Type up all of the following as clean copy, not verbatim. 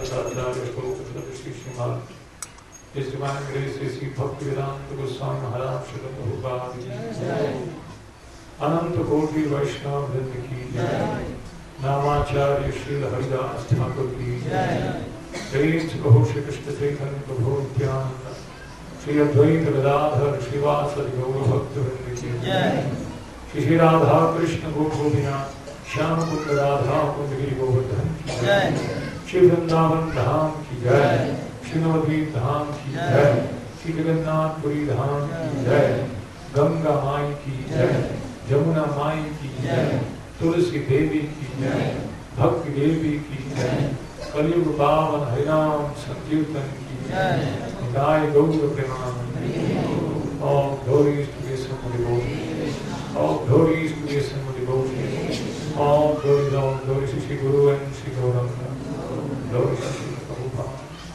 Acharya Shri Srimad His Divine Grace Sri Bhaktivedanta Goswami Maharaj Srila Prabhupada Ki Ananta Koti Vaishnava Vrinda Ki Jai Namacharya Srila Haridas Thakur Ki Jai Jai Prabhu Shri Krishna Chaitanya Prabhu Nityananda Shri Advaita Gadadhar Srivasadi Gaura Bhakta Vrinda Ki Jai Shri Radha Krishna Gopavina Shyam Kunda Radha Kundagiri Govardhan Ki Jai Shri Vrindavan Dham Ki Jai Shri Navadvip Dham Ki Jai Shri Jagannath Puri Dham Ki Jai Ganga Mai Ki Jai Jamuna Mai Ki Jai Tulsi Devi Ki Jai Bhakti Devi Ki Jai Kaliyuga Pavan Harinam Sankirtan Ki Jai Jai Gaura Premanand. All glories to the Assembly devotees. All glories to the Assembly devotees. All glories to Shri Guru and Shri Gauranga. Glories to Shri Prabhupada.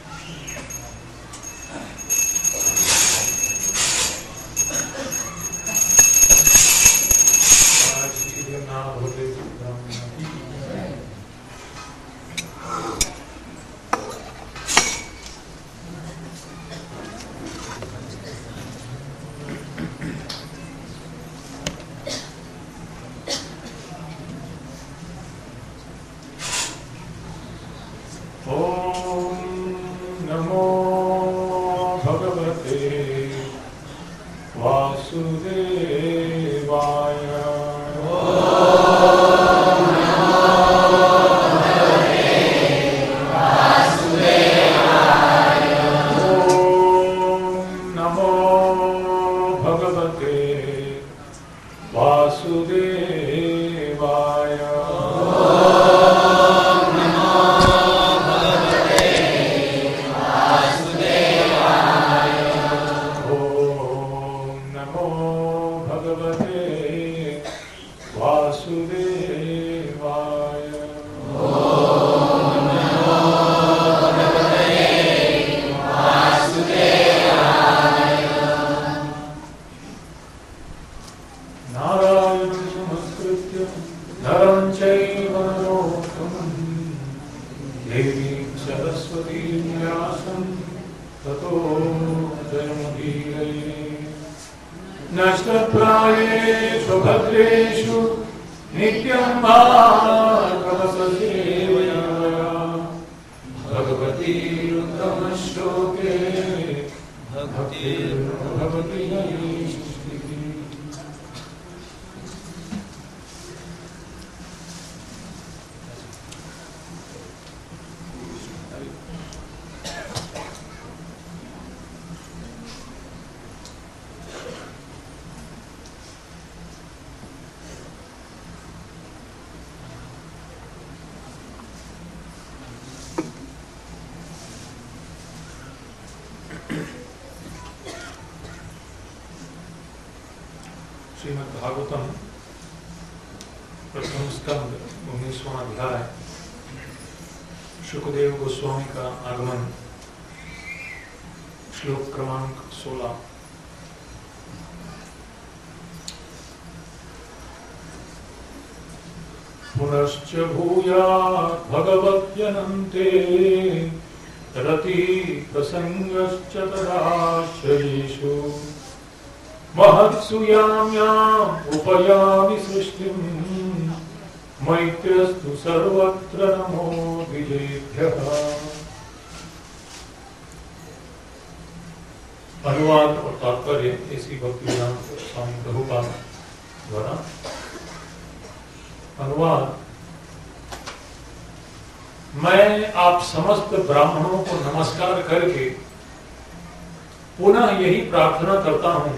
Shrimad Bhagavatam प्रथम स्कंद 19वां अध्याय शुकदेव गोस्वामी का आगमन श्लोक क्रमांक 16। पुनश्च भूयात् भगवत्यनन्ते रति प्रसंगश्च तदाश्रयेषु महत्सु याम्याम् उपयामि सृष्टिम् मैत्रस्तु सर्वत्र नमो द्विजेभ्यः। अनुवाद और तात्पर्य ऐसी भक्तिवेदांत स्वामी प्रभुपाद द्वारा। अनुवाद: मैं आप समस्त ब्राह्मणों को नमस्कार करके पुनः यही प्रार्थना करता हूं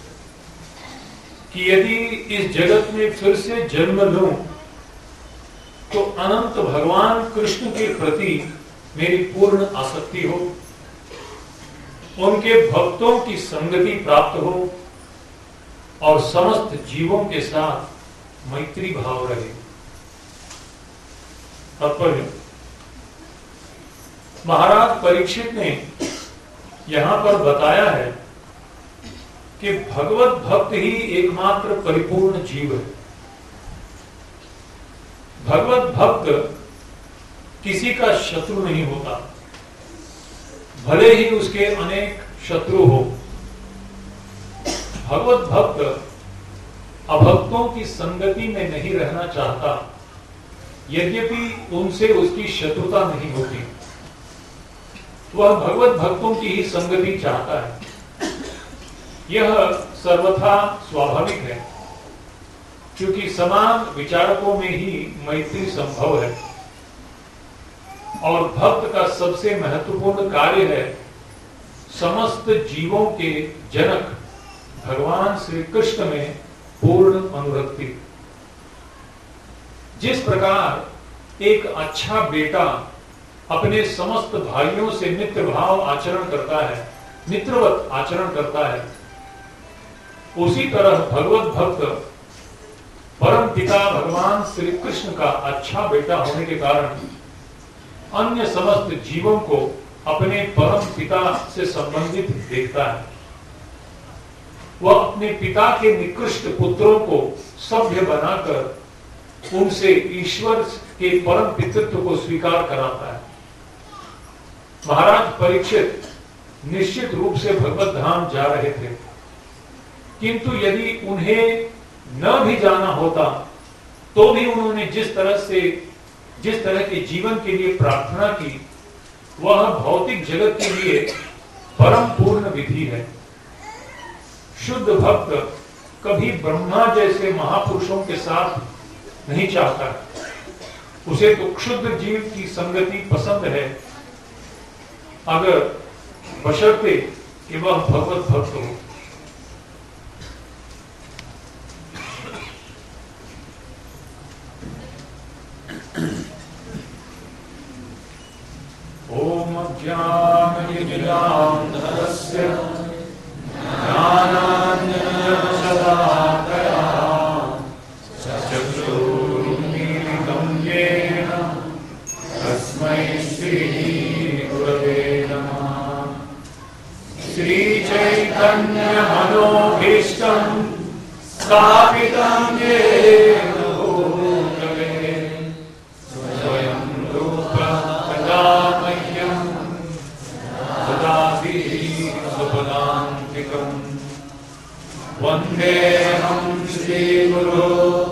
कि यदि इस जगत में फिर से जन्म लूं तो अनंत भगवान कृष्ण के प्रति मेरी पूर्ण आसक्ति हो, उनके भक्तों की संगति प्राप्त हो और समस्त जीवों के साथ मैत्री भाव रहे। तात्पर्य: महाराज परीक्षित ने यहां पर बताया है कि भगवत भक्त ही एकमात्र परिपूर्ण जीव है। भगवत भक्त किसी का शत्रु नहीं होता, भले ही उसके अनेक शत्रु हो। भगवत भक्त अभक्तों की संगति में नहीं रहना चाहता, यद्यपि उनसे उसकी शत्रुता नहीं होती। वह भगवत भक्तों की ही संगति चाहता है। यह सर्वथा स्वाभाविक है, क्योंकि समान विचारकों में ही मैत्री संभव है। और भक्त का सबसे महत्वपूर्ण कार्य है समस्त जीवों के जनक भगवान श्री कृष्ण में पूर्ण अनुरक्ति। जिस प्रकार एक अच्छा बेटा अपने समस्त भाइयों से मित्र भाव आचरण करता है, मित्रवत आचरण करता है, उसी तरह भगवत भक्त परम पिता भगवान श्री कृष्ण का अच्छा बेटा होने के कारण अन्य समस्त जीवों को अपने परम पिता से संबंधित देखता है। वह अपने पिता के निकृष्ट पुत्रों को सभ्य बनाकर उनसे ईश्वर के परम पितृत्व को स्वीकार कराता है। महाराज परीक्षित निश्चित रूप से भगवत धाम जा रहे थे, किंतु यदि उन्हें न भी जाना होता तो भी उन्होंने जिस तरह के जीवन के लिए प्रार्थना की, वह भौतिक जगत के लिए परम पूर्ण विधि है। शुद्ध भक्त कभी ब्रह्मा जैसे महापुरुषों के साथ नहीं चाहता, उसे तो क्षुद्र जीव की संगति पसंद है, अगर बशर्ते कि वह भगवत भक्त हो। ओम ज्ञाननिधिनान्दस्य ज्ञानाञ्जनशलाकया चक्षुरुन्मीलितं येन तस्मै श्रीगुरवे नमः। श्रीचैतन्यमनोभीष्टं स्थापितं येन वन्देऽहं श्रीगुरो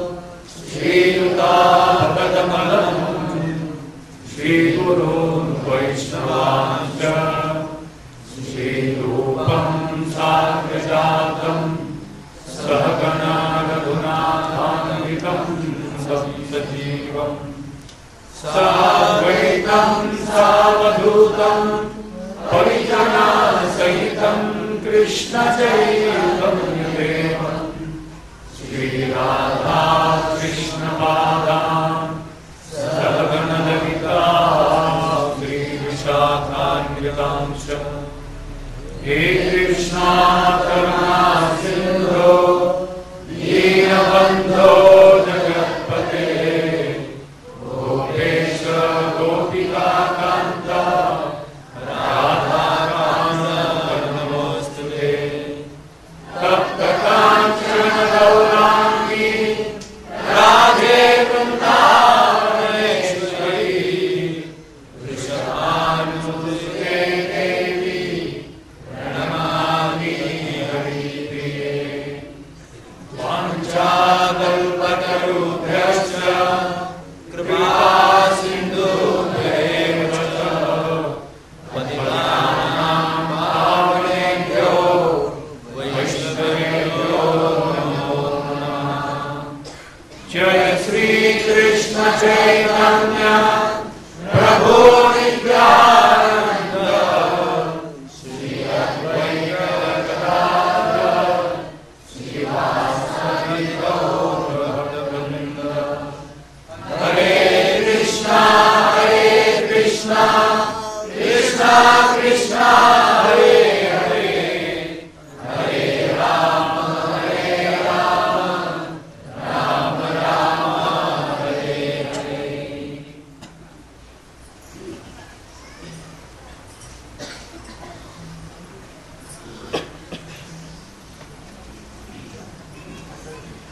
श्रीयुतापदकमलं श्रीगुरून् वैष्णवांश्च श्रीरूपं साग्रजातं सहगणा रघुनाथान्वितं सप्तजीवं साद्वैतं सावधूतं परिजनसहितं कृष्ण चैतन्यदेवं श्रीराधा कृष्ण पादान् सहगण ललिता श्रीविशाखान्वितांश्च। हे कृष्णा करुणा सिन्धो दीनबन्धो जगत्पते गोपेश गोपिका कान्ता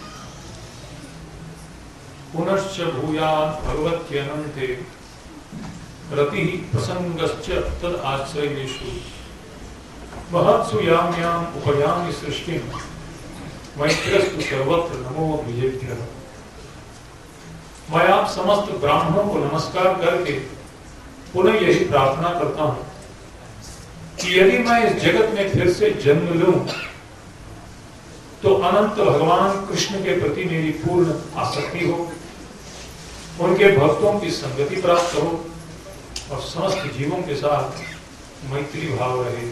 पुनश्च भूयात् भगवत्यनन्ते रति प्रसंगश्च तद आश्रयेषु महत्सु याम याम उपयामि सृष्टिं मैत्रस्तु सर्वत्र नमो विजेभ्यः। मैं आप समस्त ब्राह्मणों को नमस्कार करके पुनः यही प्रार्थना करता हूं कि यदि मैं इस जगत में फिर से जन्म लूं तो अनंत भगवान कृष्ण के प्रति मेरी पूर्ण आसक्ति हो, उनके भक्तों की संगति प्राप्त हो और समस्त जीवों के साथ मैत्री भाव रहे।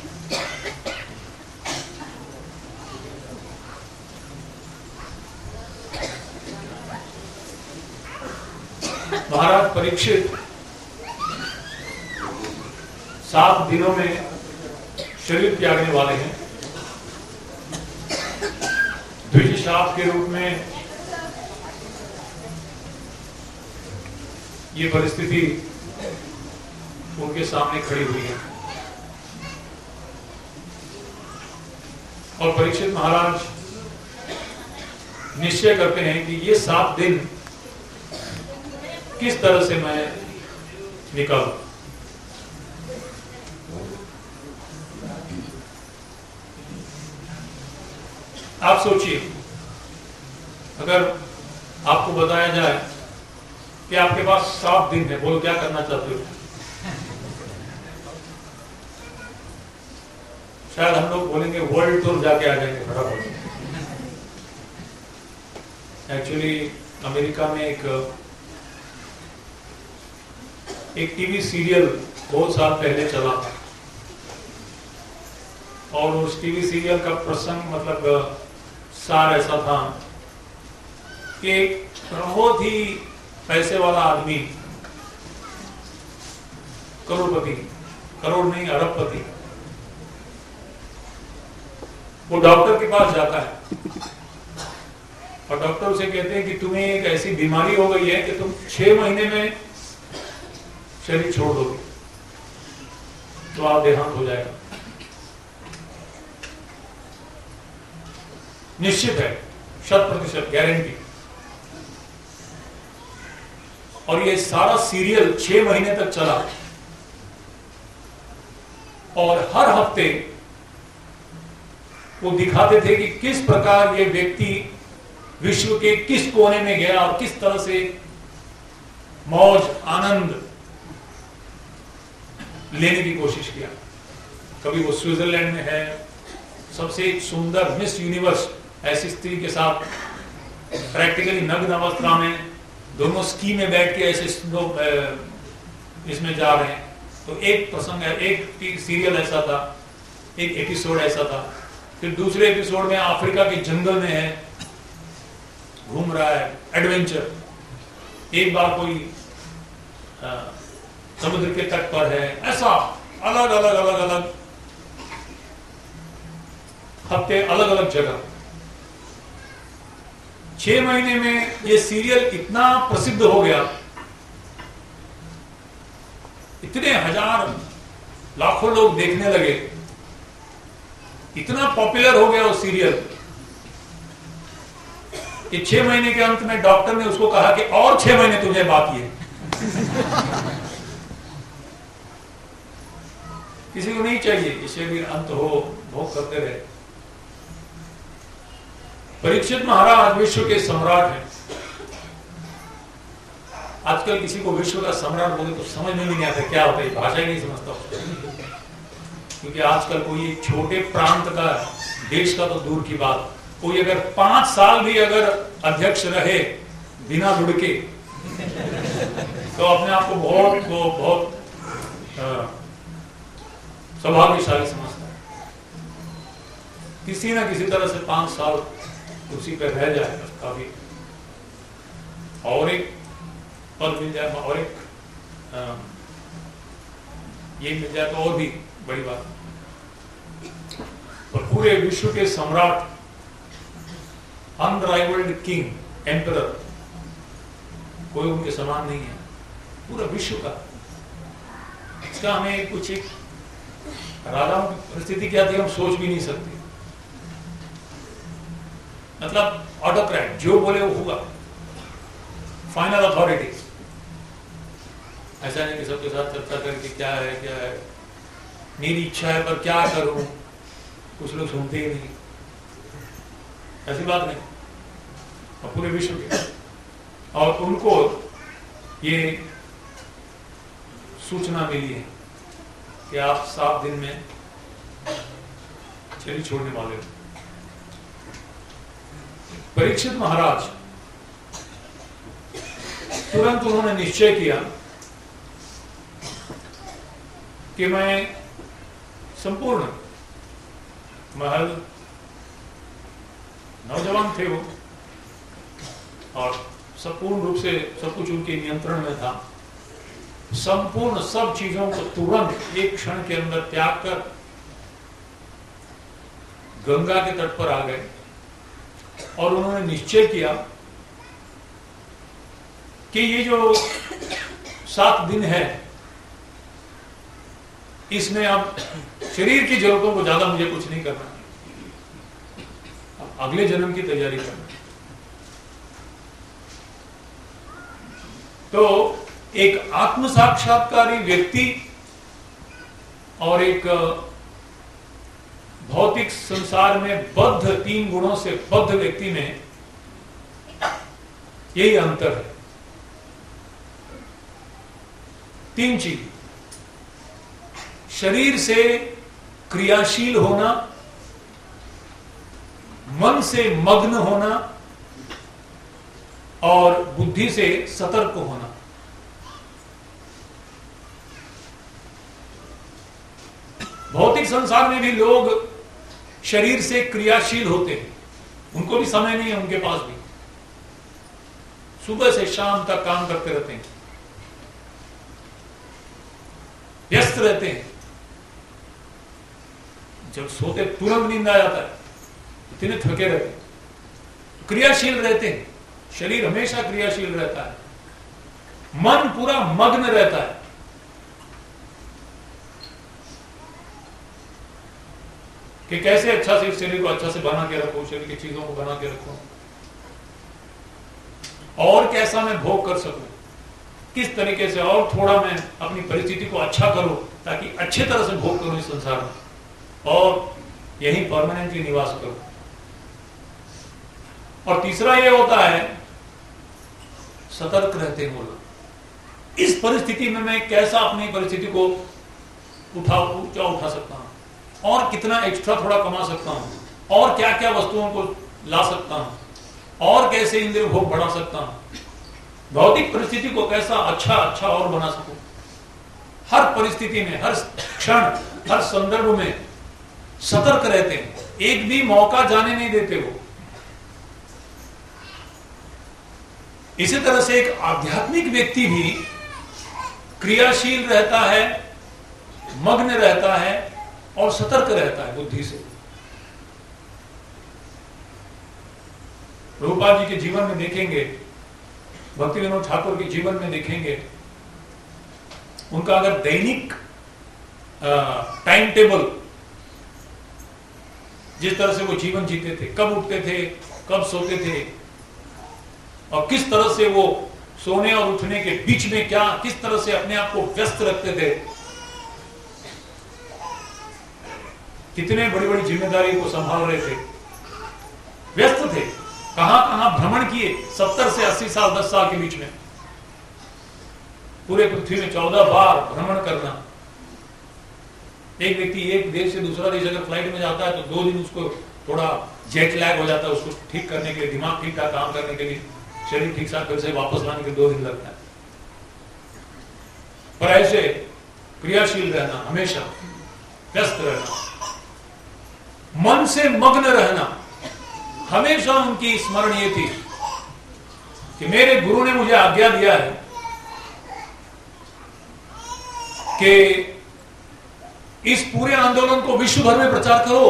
महाराज परीक्षित 7 दिनों में शरीर त्यागने वाले हैं। द्विज शाप के रूप में ये परिस्थिति उनके सामने खड़ी हुई है और परीक्षित महाराज निश्चय करते हैं कि ये 7 दिन किस तरह से मैं निकालूं। आप सोचिए, अगर आपको बताया जाए कि आपके पास 7 दिन है, बोलो क्या करना चाहते हो? शायद हम लोग बोलेंगे वर्ल्ड टूर जाके आ जाएंगे फटाफट। एक्चुअली अमेरिका में एक टीवी सीरियल बहुत साल पहले चला था और उस टीवी सीरियल का प्रसंग मतलब सार ऐसा था कि एक बहुत ही पैसे वाला आदमी, करोड़पति, करोड़ नहीं अरबपति, वो डॉक्टर के पास जाता है और डॉक्टर उसे कहते हैं कि तुम्हें एक ऐसी बीमारी हो गई है कि तुम 6 महीने में शरीर छोड़ दोगे तो आप देहांत हो जाएगा, निश्चित है, 100% गारंटी। और ये सारा सीरियल 6 महीने तक चला और हर हफ्ते वो दिखाते थे कि किस प्रकार ये व्यक्ति विश्व के किस कोने में गया और किस तरह से मौज आनंद लेने की कोशिश किया। कभी वो स्विट्जरलैंड में है, सबसे सुंदर मिस यूनिवर्स ऐसी स्त्री के साथ प्रैक्टिकली नग्न अवस्था में दोनों स्की में बैठ के ऐसे लोग इसमें जा रहे हैं। तो एक प्रसंग है, एक सीरियल ऐसा था, एक एपिसोड ऐसा था। फिर दूसरे एपिसोड में अफ्रीका के जंगल में है, घूम रहा है, एडवेंचर। एक बार कोई समुद्र के तट पर है, ऐसा अलग अलग अलग अलग हफ्ते, अलग अलग जगह। 6 महीने में ये सीरियल इतना प्रसिद्ध हो गया, इतने हजार लाखों लोग देखने लगे, इतना पॉपुलर हो गया वो सीरियल कि 6 महीने के अंत में डॉक्टर ने उसको कहा कि और 6 महीने तुझे बाकी है। किसी को नहीं चाहिए कि शरीर अंत हो, भोग करते रहे। परीक्षित महाराज विश्व के सम्राट हैं। आजकल किसी को विश्व का सम्राट बोले तो समझ में नहीं आता क्या होता है, भाषा ही नहीं समझता। क्योंकि आजकल कोई एक छोटे प्रांत का, देश का तो दूर की बात, कोई अगर 5 साल भी अगर अध्यक्ष रहे बिना लुढ़के तो अपने आप को बहुत सौभाग्यशाली समझता है। किसी ना किसी तरह से 5 साल कुर्सी पर रह जाए काफी, और एक पद मिल जाए और एक ये मिल जाए तो और भी बड़ी बात। और पूरे विश्व के सम्राट, अनराइवल्ड किंग, एम्परर, कोई उनके समान नहीं है पूरा विश्व का। इसका हमें कुछ एक राजाओं की परिस्थिति क्या थी हम सोच भी नहीं सकते। मतलब ऑटोक्रेट, जो बोले वो होगा, फाइनल अथॉरिटी। ऐसा नहीं कि सबके साथ चर्चा करके क्या है मेरी इच्छा है पर क्या करूं, कुछ लोग सुनते ही नहीं, ऐसी बात नहीं। और पूरे विश्व के और उनको ये सूचना मिली है कि आप 7 दिन में शरीर छोड़ने वाले हो। परीक्षित महाराज तुरंत उन्होंने निश्चय किया कि मैं संपूर्ण महल, नौजवान थे वो और संपूर्ण रूप से सब कुछ उनके नियंत्रण में था, संपूर्ण सब चीजों को तुरंत एक क्षण के अंदर त्याग कर गंगा के तट पर आ गए और उन्होंने निश्चय किया कि ये जो 7 दिन है इसमें अब शरीर की जरूरतों को ज्यादा मुझे कुछ नहीं करना, अगले जन्म की तैयारी करना। तो एक आत्म साक्षात्कारी व्यक्ति और एक भौतिक संसार में बद्ध, 3 गुणों से बद्ध व्यक्ति में यही अंतर है। 3 चीज, शरीर से क्रियाशील होना, मन से मग्न होना और बुद्धि से सतर्क होना। भौतिक संसार में भी लोग शरीर से क्रियाशील होते हैं, उनको भी समय नहीं है, उनके पास भी सुबह से शाम तक काम करते रहते हैं, व्यस्त रहते हैं, जब सोते तुरंत नींद आ जाता है, इतने थके रहते हैं, क्रियाशील रहते हैं, शरीर हमेशा क्रियाशील रहता है, मन पूरा मग्न रहता है। कि कैसे अच्छा से इस शरीर को अच्छा से बना के रखो, शरीर की चीजों को बना के रखो और कैसा मैं भोग कर सकूं, किस तरीके से और थोड़ा मैं अपनी परिस्थिति को अच्छा करूं ताकि अच्छे तरह से भोग करूं इस संसार में और यहीं परमानेंटली निवास करूं। और तीसरा ये होता है सतर्क रहते हैं बोला, इस परिस्थिति में मैं कैसा अपनी परिस्थिति को ऊंचा उठा सकता हूं और कितना एक्स्ट्रा थोड़ा कमा सकता हूं और क्या क्या वस्तुओं को ला सकता हूं और कैसे इंद्रिय भोग बढ़ा सकता हूं, भौतिक परिस्थिति को कैसा अच्छा और बना सकूं। हर परिस्थिति में, हर क्षण, हर संदर्भ में सतर्क रहते हैं, एक भी मौका जाने नहीं देते वो। इसी तरह से एक आध्यात्मिक व्यक्ति भी क्रियाशील रहता है, मग्न रहता है और सतर्क रहता है बुद्धि से। प्रभुपाद जी के जीवन में देखेंगे, भक्ति विनोद ठाकुर के जीवन में देखेंगे, उनका अगर दैनिक टाइम टेबल, जिस तरह से वो जीवन जीते थे, कब उठते थे, कब सोते थे और किस तरह से वो सोने और उठने के बीच में क्या, किस तरह से अपने आप को व्यस्त रखते थे, कितने बड़ी बड़ी जिम्मेदारी को संभाल रहे थे, व्यस्त थे, कहां कहां भ्रमण किए, 70 से 80 साल, 10 साल के बीच में पूरे पृथ्वी में 14 बार भ्रमण करना। एक व्यक्ति एक देश से दूसरा देश अगर फ्लाइट में जाता है तो 2 दिन उसको थोड़ा जेट लैग हो जाता है, उसको ठीक करने के लिए, दिमाग ठीक ठाक काम करने के लिए, शरीर ठीक ठाक फिर से वापस लाने के 2 दिन लगता है। पर ऐसे क्रियाशील रहना, हमेशा व्यस्त रहना, मन से मग्न रहना, हमेशा उनकी स्मरण ये थी कि मेरे गुरु ने मुझे आज्ञा दिया है कि इस पूरे आंदोलन को विश्व भर में प्रचार करो,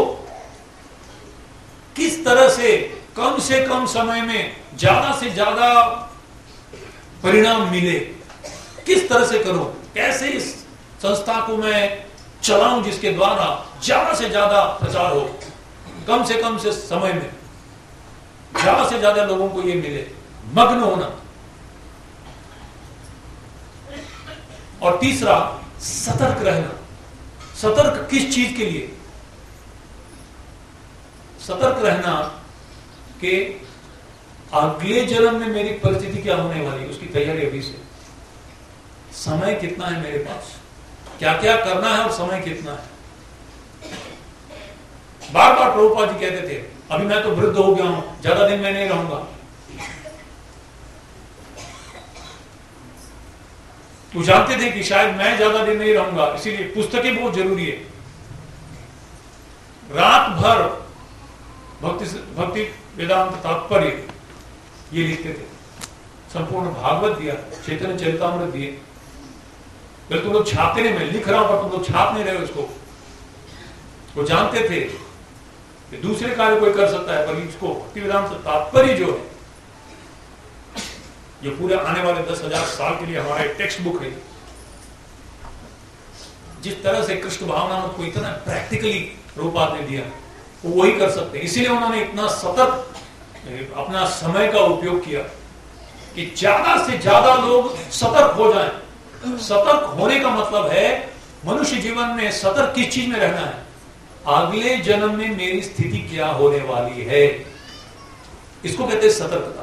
किस तरह से कम समय में ज्यादा से ज्यादा परिणाम मिले, किस तरह से करो, कैसे इस संस्था को मैं चलाऊं जिसके द्वारा ज्यादा से ज्यादा प्रचार हो, कम से समय में ज्यादा से ज्यादा लोगों को ये मिले, मग्न होना। और तीसरा सतर्क रहना। सतर्क किस चीज के लिए? सतर्क रहना कि अगले जन्म में मेरी परिस्थिति क्या होने वाली, उसकी तैयारी अभी से। समय कितना है मेरे पास, क्या क्या करना है और समय कितना है। बार बार प्रभुपाद जी कहते थे, अभी मैं तो वृद्ध हो गया हूं, ज्यादा दिन मैं नहीं रहूंगा। तो जानते थे कि शायद मैं ज्यादा दिन नहीं रहूंगा, इसीलिए पुस्तकें बहुत जरूरी है। रात भर भक्ति वेदांत तात्पर्य ये लिखते थे, संपूर्ण भागवत दिया, चैतन्य चरितामृत दिए। फिर तुम लोग छापते नहीं, मैं लिख रहा हूं पर तुम लोग छाप नहीं रहे हो इसको। वो जानते थे कि दूसरे कार्य कोई कर सकता है, पर इसको भक्ति वेदांत तात्पर्य जो है, ये पूरे आने वाले 10,000 साल के लिए हमारा एक टेक्स्ट बुक है। जिस तरह से कृष्ण भावना को इतना प्रैक्टिकली रूपात ने दिया, वो वही कर सकते हैं। इसीलिए उन्होंने इतना सतत अपना समय का उपयोग किया कि ज्यादा से ज्यादा लोग सतर्क हो जाएं। सतर्क होने का मतलब है मनुष्य जीवन में सतर्क किस चीज में रहना है, अगले जन्म में मेरी स्थिति क्या होने वाली है, इसको कहते हैं सतर्कता।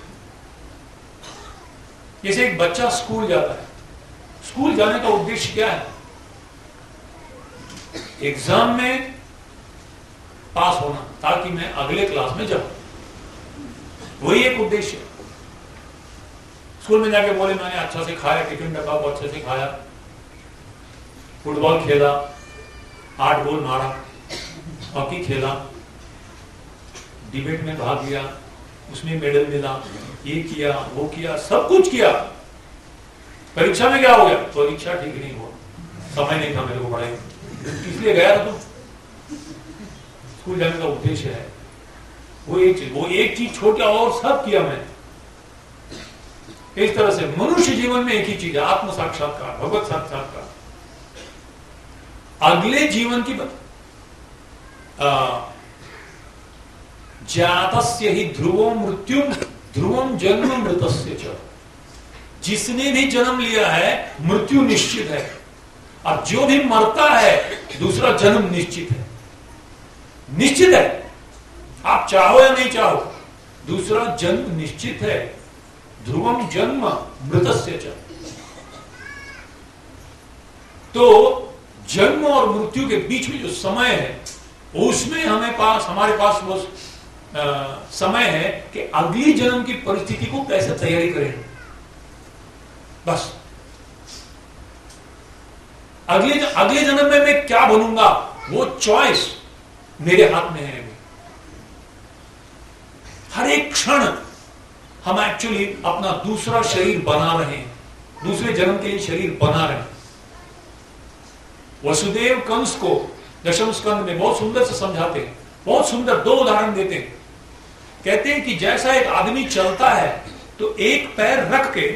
जैसे एक बच्चा स्कूल जाता है, स्कूल जाने का उद्देश्य क्या है? एग्जाम में पास होना, ताकि मैं अगले क्लास में जाऊं, वही एक उद्देश्य है। स्कूल में जाके बोले मैंने अच्छा से खाया, टिफिन डब्बा को अच्छे से खाया, फुटबॉल खेला, 8 गोल मारा, हॉकी खेला, डिबेट में भाग लिया, उसमें मेडल मिला, ये किया वो किया, सब कुछ किया। परीक्षा में क्या हो गया? परीक्षा ठीक नहीं हुआ, समय नहीं था मेरे को पढ़ाई, इसलिए गया था। तुम स्कूल जाने का उद्देश्य है वो एक चीज छोड़ के और सब किया मैंने। इस तरह से मनुष्य जीवन में एक ही चीज है, आत्म साक्षात्कार, भगवत साक्षात्कार। अगले जीवन की जातस्य ही ध्रुवम मृत्युम ध्रुवम जन्म मृतस्य च। जिसने भी जन्म लिया है मृत्यु निश्चित है, और जो भी मरता है दूसरा जन्म निश्चित है। निश्चित है, आप चाहो या नहीं चाहो, दूसरा जन्म निश्चित है। ध्रुवम जन्म मृतस्य च। तो जन्म और मृत्यु के बीच में जो समय है, उसमें हमारे पास वो समय है कि अगली जन्म की परिस्थिति को कैसे तैयारी करें। बस अगले जन्म में मैं क्या बनूंगा, वो चॉइस मेरे हाथ में है। हर एक क्षण हम एक्चुअली अपना दूसरा शरीर बना रहे हैं, दूसरे जन्म के लिए शरीर बना रहे हैं। वसुदेव कंस को दशम स्कंद में बहुत सुंदर से समझाते हैं, बहुत सुंदर 2 उदाहरण देते हैं। कहते हैं कि जैसा एक आदमी चलता है तो एक पैर रख के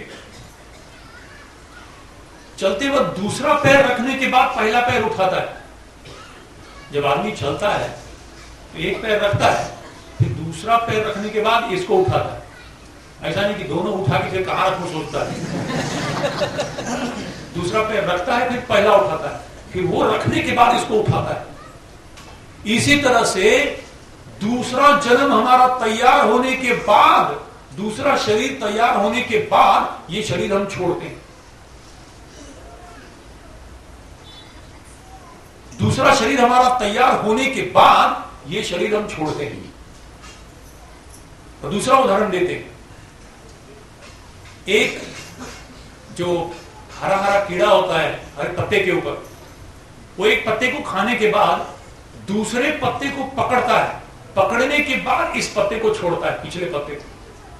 चलते वक्त दूसरा पैर रखने के बाद पहला पैर उठाता है। जब आदमी चलता है तो एक पैर रखता है, फिर दूसरा पैर रखने के बाद इसको उठाता है। ऐसा नहीं कि दोनों उठा के फिर कहां रखूं सोचता है। दूसरा पैर रखता है, फिर पहला उठाता है, फिर वो रखने के बाद इसको उठाता है। इसी तरह से दूसरा जन्म हमारा तैयार होने के बाद, दूसरा शरीर तैयार होने के बाद ये शरीर हम छोड़ते हैं। दूसरा शरीर हमारा तैयार होने के बाद ये शरीर हम छोड़ते हैं। और दूसरा उदाहरण देते हैं, एक जो हरा हरा कीड़ा होता है हरे पत्ते के ऊपर, वो एक पत्ते को खाने के बाद दूसरे पत्ते को पकड़ता है, पकड़ने के बाद इस पत्ते को छोड़ता है, पिछले पत्ते को।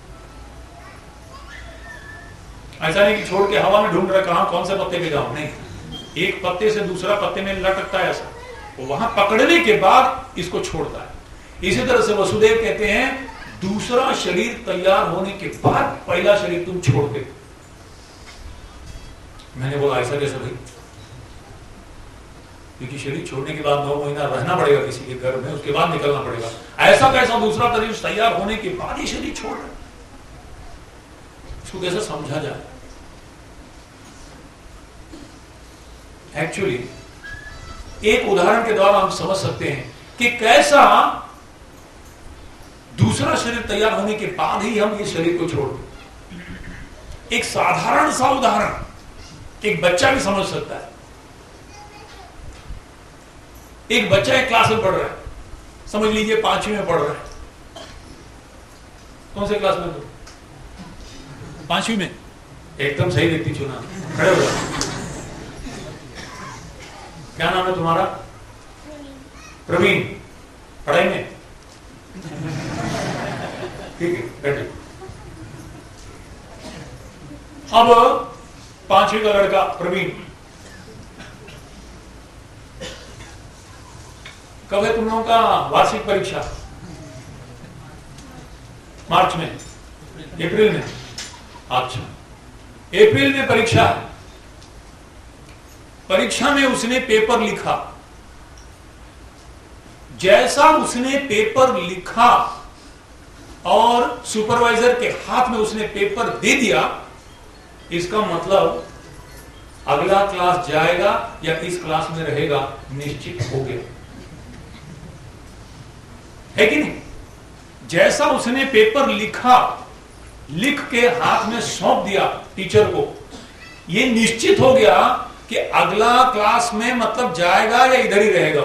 ऐसा नहीं कि छोड़ के हवा में ढूंढ रहा कहां कौन से पत्ते पे जाऊं, नहीं, एक पत्ते से दूसरा पत्ते में लटकता है ऐसा, वो वहां पकड़ने के बाद इसको छोड़ता है। इसी तरह से वसुदेव कहते हैं दूसरा शरीर तैयार होने के बाद पहला शरीर तुम छोड़ दे। मैंने बोला ऐसा कैसे भाई? क्योंकि शरीर छोड़ने के बाद 9 महीना रहना पड़ेगा किसी के घर में, उसके बाद निकलना पड़ेगा। ऐसा कैसा दूसरा शरीर तैयार होने के बाद ही शरीर छोड़ रहा है? इसको कैसे समझा जाए? एक्चुअली एक उदाहरण के द्वारा हम समझ सकते हैं कि कैसा दूसरा शरीर तैयार होने के बाद ही हम ये शरीर को छोड़ दें। एक साधारण सा उदाहरण एक बच्चा भी समझ सकता है। एक बच्चा एक क्लास में पढ़ रहा है, समझ लीजिए 5वीं में पढ़ रहा है। कौन से क्लास में? 5वीं में। एकदम सही व्यक्ति चुना, खड़े हो जाओ। क्या नाम है तुम्हारा? प्रवीण। पढ़ाई में ठीक है, बैठे। अब 5वीं का लड़का प्रवीण, कब है तुम लोगों का वार्षिक परीक्षा? मार्च में? अप्रैल में? अच्छा, अप्रैल में परीक्षा है। परीक्षा में उसने पेपर लिखा। जैसा उसने पेपर लिखा और सुपरवाइजर के हाथ में उसने पेपर दे दिया, इसका मतलब अगला क्लास जाएगा या इस क्लास में रहेगा निश्चित हो गया, है कि नहीं? जैसा उसने पेपर लिखा, लिख के हाथ में सौंप दिया टीचर को, यह निश्चित हो गया कि अगला क्लास में मतलब जाएगा या इधर ही रहेगा।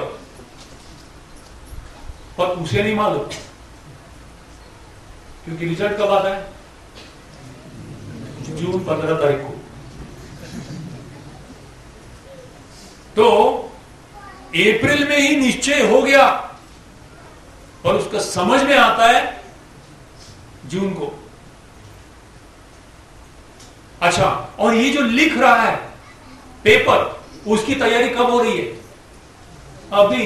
पर उसे नहीं मालूम, क्योंकि रिजल्ट कब आता है? जून 15 तारीख को। तो अप्रैल में ही निश्चय हो गया और उसका समझ में आता है जून को। अच्छा, और ये जो लिख रहा है पेपर, उसकी तैयारी कब हो रही है? अभी।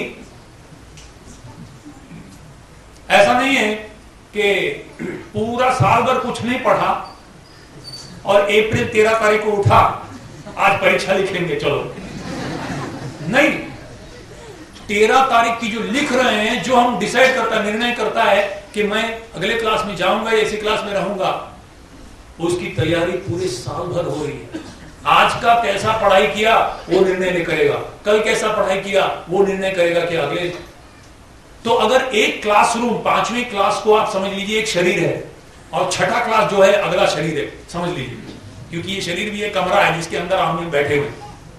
ऐसा नहीं है कि पूरा साल भर कुछ नहीं पढ़ा और अप्रैल 13 तारीख को उठा, आज परीक्षा लिखेंगे चलो। नहीं, 13 तारीख की जो लिख रहे हैं, जो हम डिसाइड करता है, निर्णय करता है कि मैं अगले क्लास में जाऊंगा या इसी क्लास में रहूंगा, उसकी तैयारी पूरे साल भर हो रही है। आज का कैसा पढ़ाई किया वो निर्णय नहीं करेगा, कल कैसा पढ़ाई किया वो निर्णय करेगा कि अगले। तो अगर एक क्लासरूम, 5वीं क्लास को आप समझ लीजिए एक शरीर है और छठा क्लास जो है अगला शरीर है, समझ लीजिए, क्योंकि ये शरीर भी एक कमरा है जिसके अंदर हम बैठे हुए।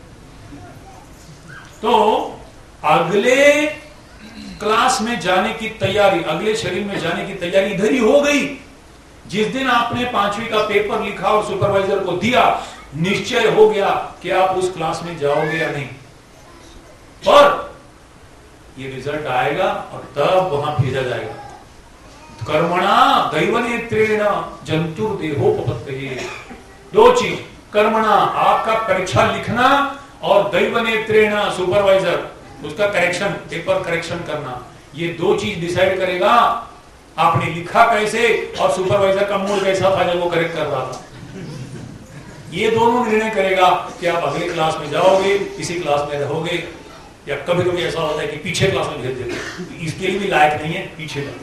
तो अगले क्लास में जाने की तैयारी, अगले शरीर में जाने की तैयारी इधर ही हो गई। जिस दिन आपने 5वीं का पेपर लिखा और सुपरवाइजर को दिया, निश्चय हो गया कि आप उस क्लास में जाओगे या नहीं। पर ये रिजल्ट आएगा और तब वहां भेजा जाएगा। कर्मणा दैवनेत्रेण जंतुर्देहोपपत्तये। दो चीज, कर्मणा आपका परीक्षा लिखना और दैवनेत्रेण सुपरवाइजर उसका करेक्शन, पेपर करेक्शन करना। ये दो चीज डिसाइड करेगा आपने लिखा कैसे और सुपरवाइजर का मूड कैसा था जब वो करेक्ट कर रहा था। ये दोनों निर्णय करेगा कि आप अगले क्लास में जाओगे, इसी क्लास में रहोगे, या कभी कभी ऐसा होता है कि पीछे क्लास में भेज देते, इसके लिए भी लायक नहीं है, पीछे जाओ।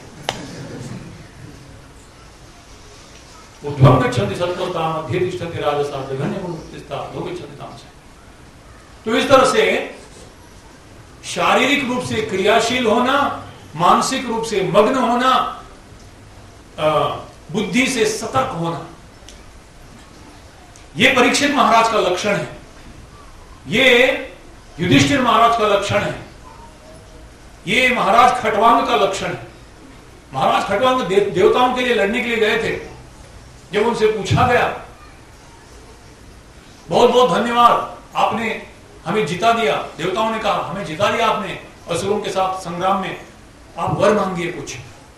ऊर्ध्वं गच्छन्ति सत्त्वताम् मध्ये तिष्ठन्ति राजसाः जघन्यगुणं अधो गच्छन्ति तामसः। तो इस तरह से शारीरिक रूप से क्रियाशील होना, मानसिक रूप से मग्न होना, बुद्धि से सतर्क होना, यह परीक्षित महाराज का लक्षण है, ये युधिष्ठिर महाराज का लक्षण है, ये महाराज खटवांग का लक्षण है। महाराज खटवांग देवताओं के लिए लड़ने के लिए गए थे। जब उनसे पूछा गया, बहुत बहुत धन्यवाद, आपने हमें जिता दिया, देवताओं ने कहा हमें जिता दिया आपने असुरों के साथ संग्राम में, आप वर मांगिए कुछ।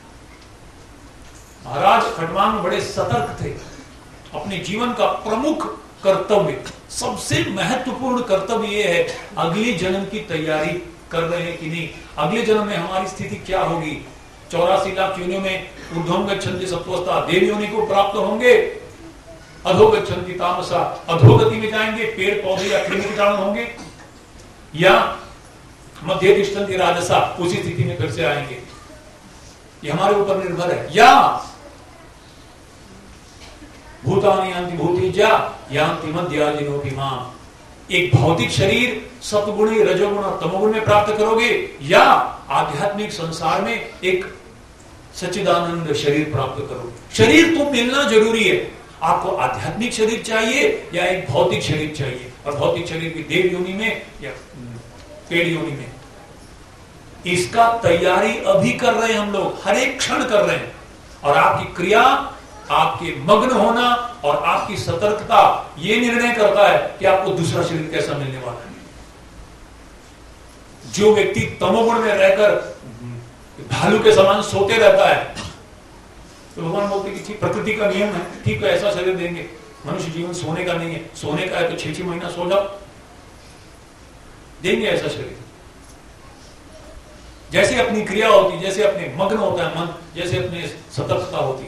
महाराज खटवांग बड़े सतर्क थे। अपने जीवन का प्रमुख कर्तव्य, सबसे महत्वपूर्ण कर्तव्य यह है, अगले जन्म की तैयारी कर रहे हैं कि नहीं, अगले जन्म में हमारी स्थिति क्या होगी। 84 लाख योनियों में ऊर्ध्वं गच्छन्ति सत्त्वस्ता, देव योनि को प्राप्त होंगे, अधो गच्छन्ति तामसा, अधोगति में जाएंगे, पेड़ पौधे या कृमि कीटाणु होंगे, या मध्य तिष्ठन्ति राजसा, उसी स्थिति में फिर से आएंगे। ये हमारे ऊपर निर्भर है। या भूतानि यान्ति भूतिजा यान्ति मध्याजिनोऽपि माम्, एक भौतिक शरीर सत्गुणी, रजोगुण और तमोगुण में प्राप्त करोगे, या आध्यात्मिक संसार में एक सच्चिदानंद शरीर प्राप्त करोगे। शरीर तो मिलना जरूरी है। आपको आध्यात्मिक शरीर चाहिए या एक भौतिक शरीर चाहिए, और भौतिक शरीर की देव योनि में या पेड़ योनि में, इसका तैयारी अभी कर रहे हैं हम लोग, हर एक क्षण कर रहे हैं। और आपकी क्रिया, आपके मग्न होना और आपकी सतर्कता यह निर्णय करता है कि आपको दूसरा शरीर कैसा मिलने वाला है। जो व्यक्ति तमोगुण में रहकर भालू के समान सोते रहता है, तो भगवान बोलते कि ठीक प्रकृति का नियम है, ठीक है ऐसा शरीर देंगे। मनुष्य जीवन सोने का नहीं है, सोने का है तो 6-6 महीना सो जाओ, देंगे ऐसा शरीर। जैसे अपनी क्रिया होती, जैसे अपने मग्न होता है मन, जैसे अपने सतर्कता होती है।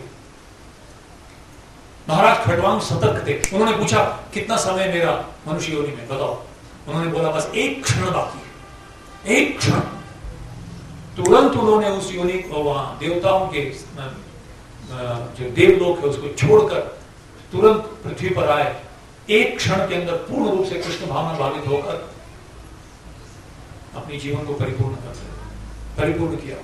महाराज खटवांग सतर्क थे। उन्होंने पूछा कितना समय मेरा मनुष्य योनि में, बताओ। उन्होंने बोला बस एक क्षण बाकी है, एक क्षण। तुरंत उन्होंने उस योनि को, वहां देवताओं के जो देवलोक है उसको छोड़कर तुरंत पृथ्वी पर आए। एक क्षण के अंदर पूर्ण रूप से कृष्ण भावना भावित होकर अपने जीवन को परिपूर्ण किया।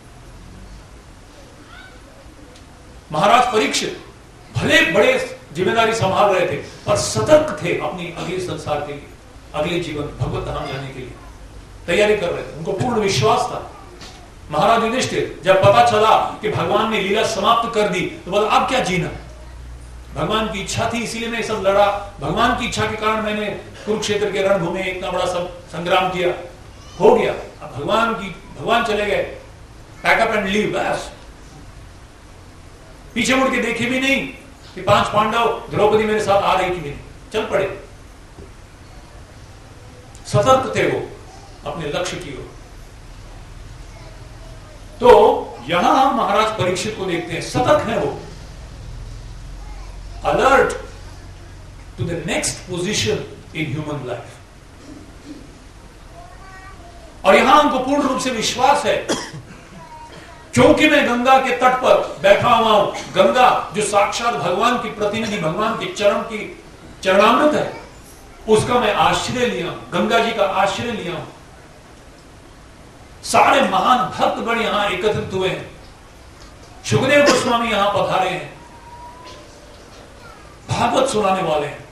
महाराज परीक्षित भले बड़े जिम्मेदारी संभाल रहे थे, पर सतर्क थे अपनी अगले संसार के लिए, अगले जीवन भगवत धाम जाने के लिए तैयारी कर रहे थे। उनको पूर्ण विश्वास था। महाराज युधिष्ठिर जब पता चला कि भगवान ने लीला समाप्त कर दी, तो बोला अब क्या जीना। भगवान की इच्छा थी इसीलिए मैं सब लड़ा, भगवान की इच्छा के कारण मैंने कुरुक्षेत्र के रणभूमि में इतना बड़ा सब संग्राम किया, हो गया। अब भगवान चले गए, पैकअप एंड लीव, बस। पीछे मुड़ के देखे भी नहीं कि 5 पांडव, द्रौपदी मेरे साथ आ रही कि नहीं, चल पड़े। सतर्क थे वो अपने लक्ष्य की ओर। तो यहां हम महाराज परीक्षित को देखते हैं, सतर्क है वो, alert to the next position in human life. और यहां हमको पूर्ण रूप से विश्वास है, क्योंकि मैं गंगा के तट पर बैठा हुआ हूं। गंगा जो साक्षात भगवान की प्रतिनिधि, भगवान के चरण की चरणामृत है, उसका मैं आश्रय लिया हूं, गंगा जी का आश्रय लिया हूं। सारे महान भक्तगण यहां एकत्रित हुए हैं। सुखदेव गोस्वामी यहां पधारे हैं, भागवत सुनाने वाले हैं।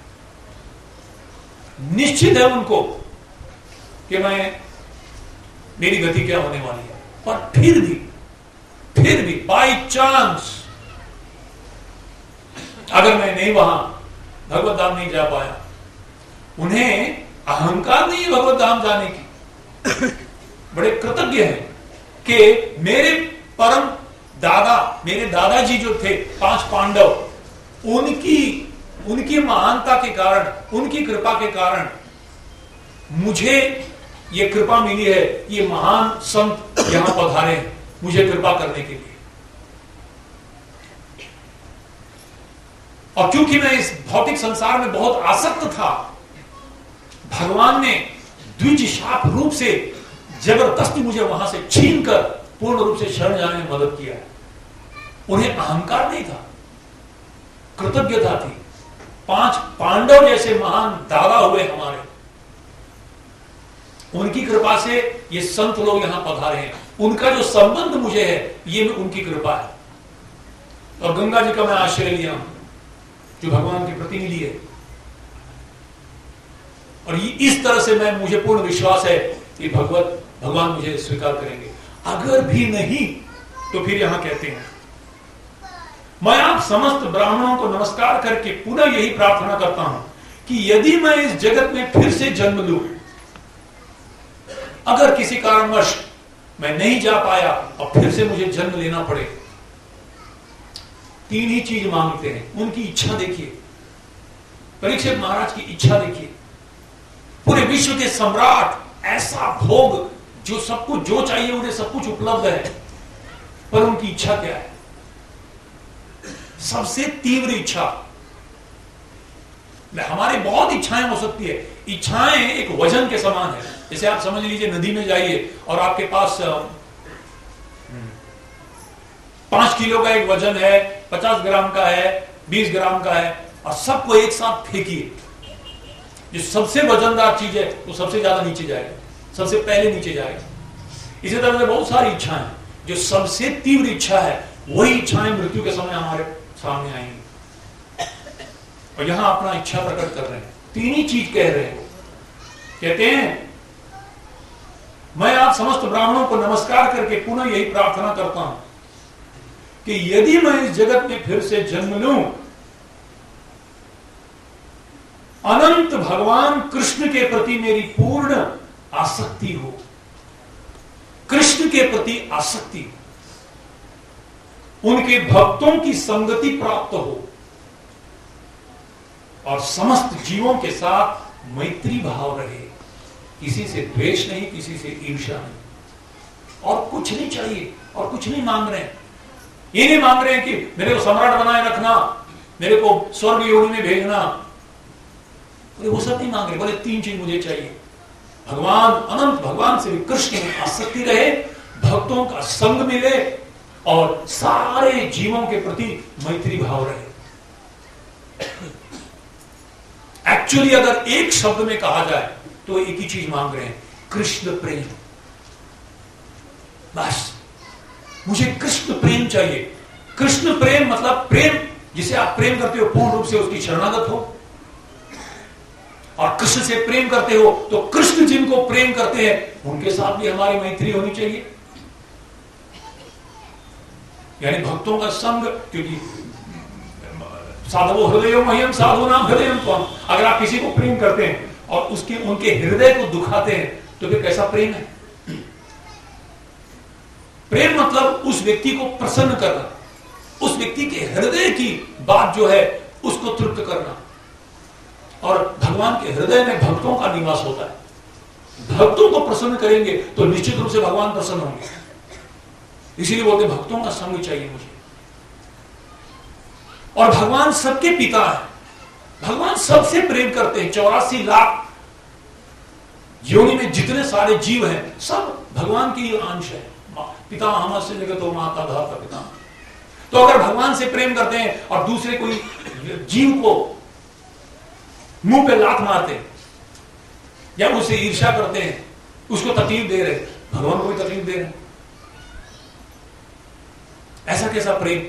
निश्चित है उनको कि मेरी गति क्या होने वाली है, पर फिर भी बाई चांस अगर मैं नहीं वहां भगवत धाम नहीं जा पाया, उन्हें अहंकार नहीं है भगवत धाम जाने की। बड़े कृतज्ञ हैं कि मेरे परम दादा, मेरे दादाजी जो थे 5 पांडव, उनकी महानता के कारण, उनकी कृपा के कारण मुझे ये कृपा मिली है। ये महान संत यहां पधारे हैं मुझे कृपा करने के लिए। और क्योंकि मैं इस भौतिक संसार में बहुत आसक्त था, भगवान ने द्विज शाप रूप से जबरदस्ती मुझे वहां से छीनकर पूर्ण रूप से शरण जाने में मदद किया है। उन्हें अहंकार नहीं था, कृतज्ञता थी। 5 पांडव जैसे महान दादा हुए हमारे, उनकी कृपा से ये संत लोग यहां पधारे हैं। उनका जो संबंध मुझे है, ये उनकी कृपा है। और गंगा जी का मैं आश्रय लिया हूं, जो भगवान की प्रतिनिधि है। और इस तरह से मुझे पूर्ण विश्वास है कि भगवान मुझे स्वीकार करेंगे। अगर भी नहीं तो फिर यहां कहते हैं, मैं आप समस्त ब्राह्मणों को नमस्कार करके पुनः यही प्रार्थना करता हूं कि यदि मैं इस जगत में फिर से जन्म लूं, अगर किसी कारणवश मैं नहीं जा पाया और फिर से मुझे जन्म लेना पड़े, 3 ही चीज मांगते हैं। उनकी इच्छा देखिए, परीक्षित महाराज की इच्छा देखिए। पूरे विश्व के सम्राट, ऐसा भोग जो सब कुछ जो चाहिए उन्हें सब कुछ उपलब्ध है, पर उनकी इच्छा क्या है? सबसे तीव्र इच्छा। हमारी बहुत इच्छाएं हो सकती है, इच्छाएं एक वजन के समान है। जैसे आप समझ लीजिए नदी में जाइए और आपके पास 5 किलो का एक वजन है, 50 ग्राम का है, 20 ग्राम का है, और सबको एक साथ फेंकिए। जो सबसे वजनदार चीज है वो सबसे ज्यादा नीचे जाएगा, सबसे पहले नीचे जाएगा। इसी तरह से बहुत सारी इच्छाएं, जो सबसे तीव्र इच्छा है वही इच्छाएं मृत्यु के समय हमारे सामने आएंगी। और यहां अपना इच्छा प्रकट कर रहे हैं, तीन ही चीज कह रहे हैं। कहते हैं मैं आप समस्त ब्राह्मणों को नमस्कार करके पुनः यही प्रार्थना करता हूं कि यदि मैं इस जगत में फिर से जन्म लूं, अनंत भगवान कृष्ण के प्रति मेरी पूर्ण आसक्ति हो, कृष्ण के प्रति आसक्ति हो, उनके भक्तों की संगति प्राप्त हो और समस्त जीवों के साथ मैत्री भाव रहे, किसी से द्वेष नहीं, किसी से ईर्ष्या नहीं, और कुछ नहीं चाहिए और कुछ नहीं मांग रहे हैं। ये नहीं मांग रहे हैं कि मेरे को सम्राट बनाए रखना, मेरे को स्वर्ग योनि में भेजना, वो सब नहीं मांग रहे। बोले तीन चीज मुझे चाहिए, भगवान अनंत भगवान से भी कृष्ण में आसक्ति रहे, भक्तों का संग मिले और सारे जीवों के प्रति मैत्री भाव रहे। एक्चुअली अगर एक शब्द में कहा जाए तो एक ही चीज मांग रहे हैं, कृष्ण प्रेम। बस मुझे कृष्ण प्रेम चाहिए। कृष्ण प्रेम मतलब प्रेम जिसे आप प्रेम करते हो पूर्ण रूप से उसकी शरणागत हो, और कृष्ण से प्रेम करते हो तो कृष्ण जिनको प्रेम करते हैं उनके साथ भी हमारी मैत्री होनी चाहिए, यानी भक्तों का संग। क्योंकि साधवो हृदय मह्यम साधु नाम हृदय त्वम, अगर आप किसी को प्रेम करते हैं और उसके उनके हृदय को दुखाते हैं तो फिर कैसा प्रेम है? प्रेम मतलब उस व्यक्ति को प्रसन्न करना, उस व्यक्ति के हृदय की बात जो है उसको तृप्त करना। और भगवान के हृदय में भक्तों का निवास होता है, भक्तों को प्रसन्न करेंगे तो निश्चित रूप से भगवान प्रसन्न होंगे। इसीलिए बोलते भक्तों का संग चाहिए मुझे। और भगवान सबके पिता है, भगवान सबसे प्रेम करते हैं। 84 लाख योनि में जितने सारे जीव हैं सब भगवान की अंश है। पिता हमसे जगत हो माता धाता पिता। तो अगर भगवान से प्रेम करते हैं और दूसरे कोई जीव को मुंह पे लात मारते हैं या उससे ईर्ष्या करते हैं, उसको तकलीफ दे रहे, भगवान को भी तकलीफ दे रहे हैं, ऐसा कैसा प्रेम?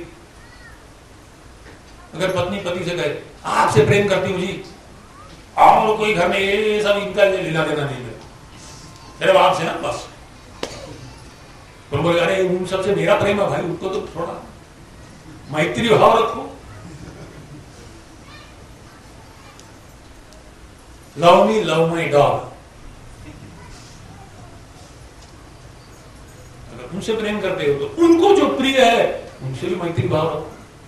अगर पत्नी पति से कहे आपसे प्रेम करती हूं जी, और कोई घर में ये सब इनका लीला देना नहीं है, तेरे बाप से ना बस, तो बोले अरे उन सबसे मेरा प्रेम है भाई, उनको तो थोड़ा मैत्री भाव रखो। Love me love my dog, अगर उनसे प्रेम करते हो तो उनको जो प्रिय है उनसे भी मैत्री भाव रखो।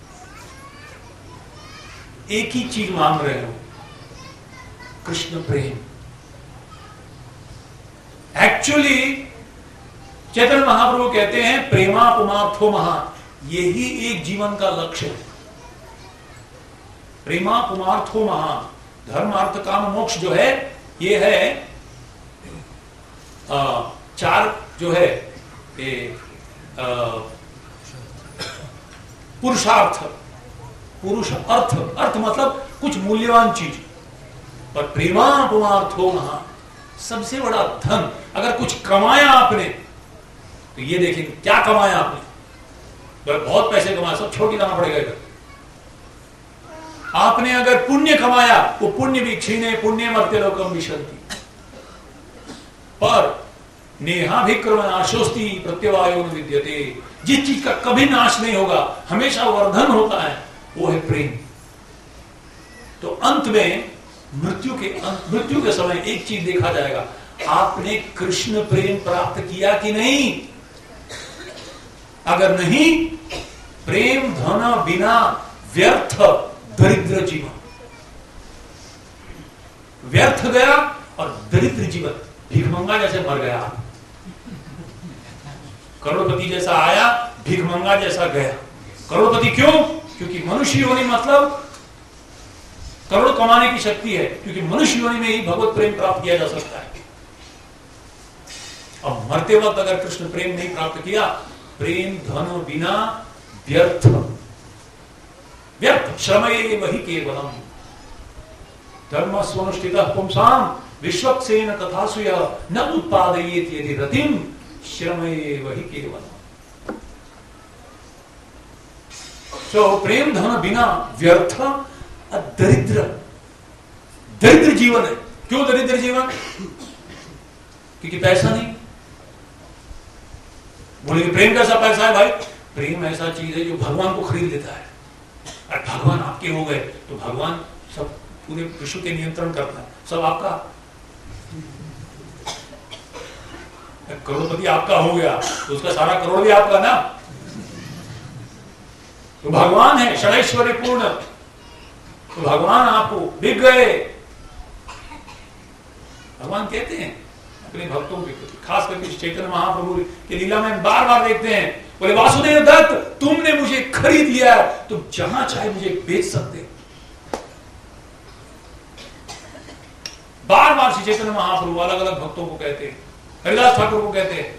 एक ही चीज मांग रहे हो, कृष्ण प्रेम। एक्चुअली चैतन्य महाप्रभु कहते हैं प्रेमा पुमार्थो महा, यही एक जीवन का लक्ष्य है। प्रेमा पुमार्थो महा, धर्म अर्थ काम मोक्ष जो है ये है चार जो है पुरुषार्थ। पुरुष अर्थ, अर्थ मतलब कुछ मूल्यवान चीज, पर प्रेमा पुमार्थो महा सबसे बड़ा धन। अगर कुछ कमाया आपने तो ये देखेंगे क्या कमाया आपने, तो बहुत पैसे कमाया, सब छोड़ के जाना पड़ेगा। आपने अगर पुण्य कमाया, वो पुण्य भी क्षीणे पुण्य मर्त्य लोकम विशंति, पर नेहाभिक्रम नाशोस्ति प्रत्यवायो न विद्यते, जिस चीज का कभी नाश नहीं होगा, हमेशा वर्धन होता है, वो है प्रेम। तो अंत में मृत्यु के समय एक चीज देखा जाएगा, आपने कृष्ण प्रेम प्राप्त किया कि नहीं। अगर नहीं, प्रेम धन बिना व्यर्थ दरिद्र जीवन, व्यर्थ गया और दरिद्र जीवन, भिखमंगा जैसे मर गया, करोड़पति जैसा आया, भिखमंगा जैसा गया। करोड़पति क्यों? क्योंकि मनुष्य योनि मतलब करोड़ कमाने की शक्ति है, क्योंकि मनुष्य योनि में ही भगवत प्रेम प्राप्त किया जा सकता है। अब मरते वक्त अगर कृष्ण प्रेम नहीं प्राप्त किया, प्रेम धन बिना व्यर्थ, व्यर्थ श्रम वही केवलम। धर्म स्वनुष्ठितः पुंसाम विश्वक्सेन तथा सुयः न उत्पादयेत यदि रतिम श्रमेव हि केवलम्। तो प्रेम धन बिना व्यर्थ दरिद्र, दरिद्र जीवन है। क्यों दरिद्र जीवन? क्योंकि पैसा नहीं। बोले प्रेम कैसा पैसा है भाई? प्रेम ऐसा चीज है जो भगवान को खरीद लेता है। और भगवान आपके हो गए तो भगवान सब पूरे विश्व के नियंत्रण करता है, सब आपका। करोड़पति आपका हो गया तो उसका सारा करोड़ भी आपका ना। तो भगवान है षडैश्वर्य पूर्ण, तो भगवान आपको बिक गए। भगवान कहते हैं अपने भक्तों के प्रति, खास करके चैतन्य महाप्रभु की लीला में बार बार देखते हैं, बोले वासुदेव दत्त तुमने मुझे खरीद लिया, तुम जहां चाहे मुझे बेच सकते। बार बार श्री चैतन्य महाप्रभु अलग अलग भक्तों को कहते हैं, हरिदास ठाकुर को कहते हैं,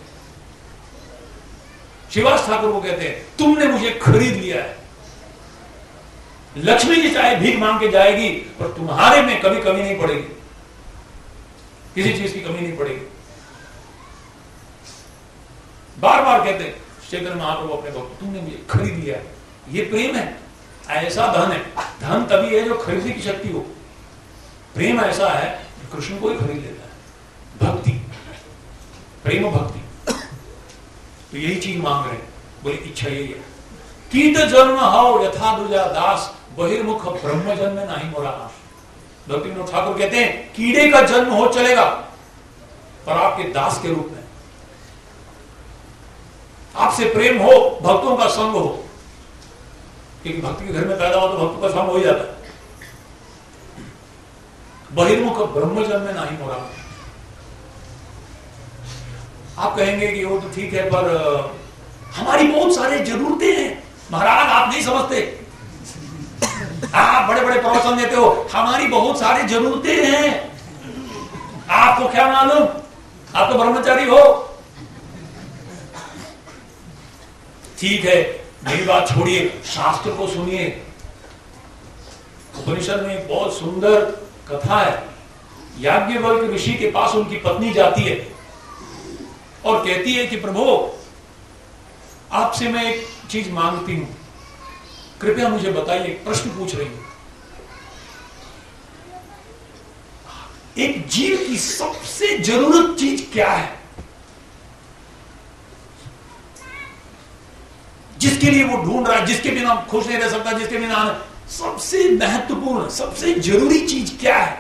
शिवास ठाकुर को कहते हैं, तुमने मुझे खरीद लिया है। लक्ष्मी जी चाहे भीख मांग के जाएगी पर तुम्हारे में कभी कमी नहीं पड़ेगी, किसी चीज की कमी नहीं पड़ेगी। बार बार कहते हैं चैतन्य महाप्रभु अपने भक्त, तुमने मुझे खरीद लिया है। ये प्रेम है, ऐसा धन है। धन तभी है जो खरीदने की शक्ति हो। प्रेम ऐसा है कृष्ण को ही खरीद लेता है। भक्ति, प्रेम भक्ति, तो यही चीज मांग रहे हैं। बोले इच्छा यही है। कीट जन्म हो यथा दुजा दास, बहिर्मुख ब्रह्म जन्म नहीं मोरा आश। भक्ति विनोद ठाकुर कहते हैं कीड़े का जन्म हो चलेगा पर आपके दास के रूप में। आपसे प्रेम हो, भक्तों का संग हो, क्योंकि भक्ति के घर में पैदा हो तो भक्तों का संग हो ही जाता है। बहिर्मुख ब्रह्म जन्म नहीं मोरा। आप कहेंगे कि वो तो ठीक है पर हमारी बहुत सारी जरूरतें हैं। महाराज आप नहीं समझते, आप बड़े बड़े प्रवचन देते हो, हमारी बहुत सारी जरूरतें हैं। आपको क्या मालूम, आप तो ब्रह्मचारी हो। ठीक है, मेरी बात छोड़िए, शास्त्र को सुनिए। उपनिषद में एक बहुत सुंदर कथा है। याज्ञवल्क्य ऋषि के पास उनकी पत्नी जाती है और कहती है कि प्रभु आपसे मैं एक चीज मांगती हूं, कृपया मुझे बताइए। प्रश्न पूछ रही हूं, एक जीव की सबसे जरूरत चीज क्या है, जिसके लिए वो ढूंढ रहा है, जिसके बिना खुश नहीं रह सकता, जिसके बिना सबसे महत्वपूर्ण सबसे जरूरी चीज क्या है?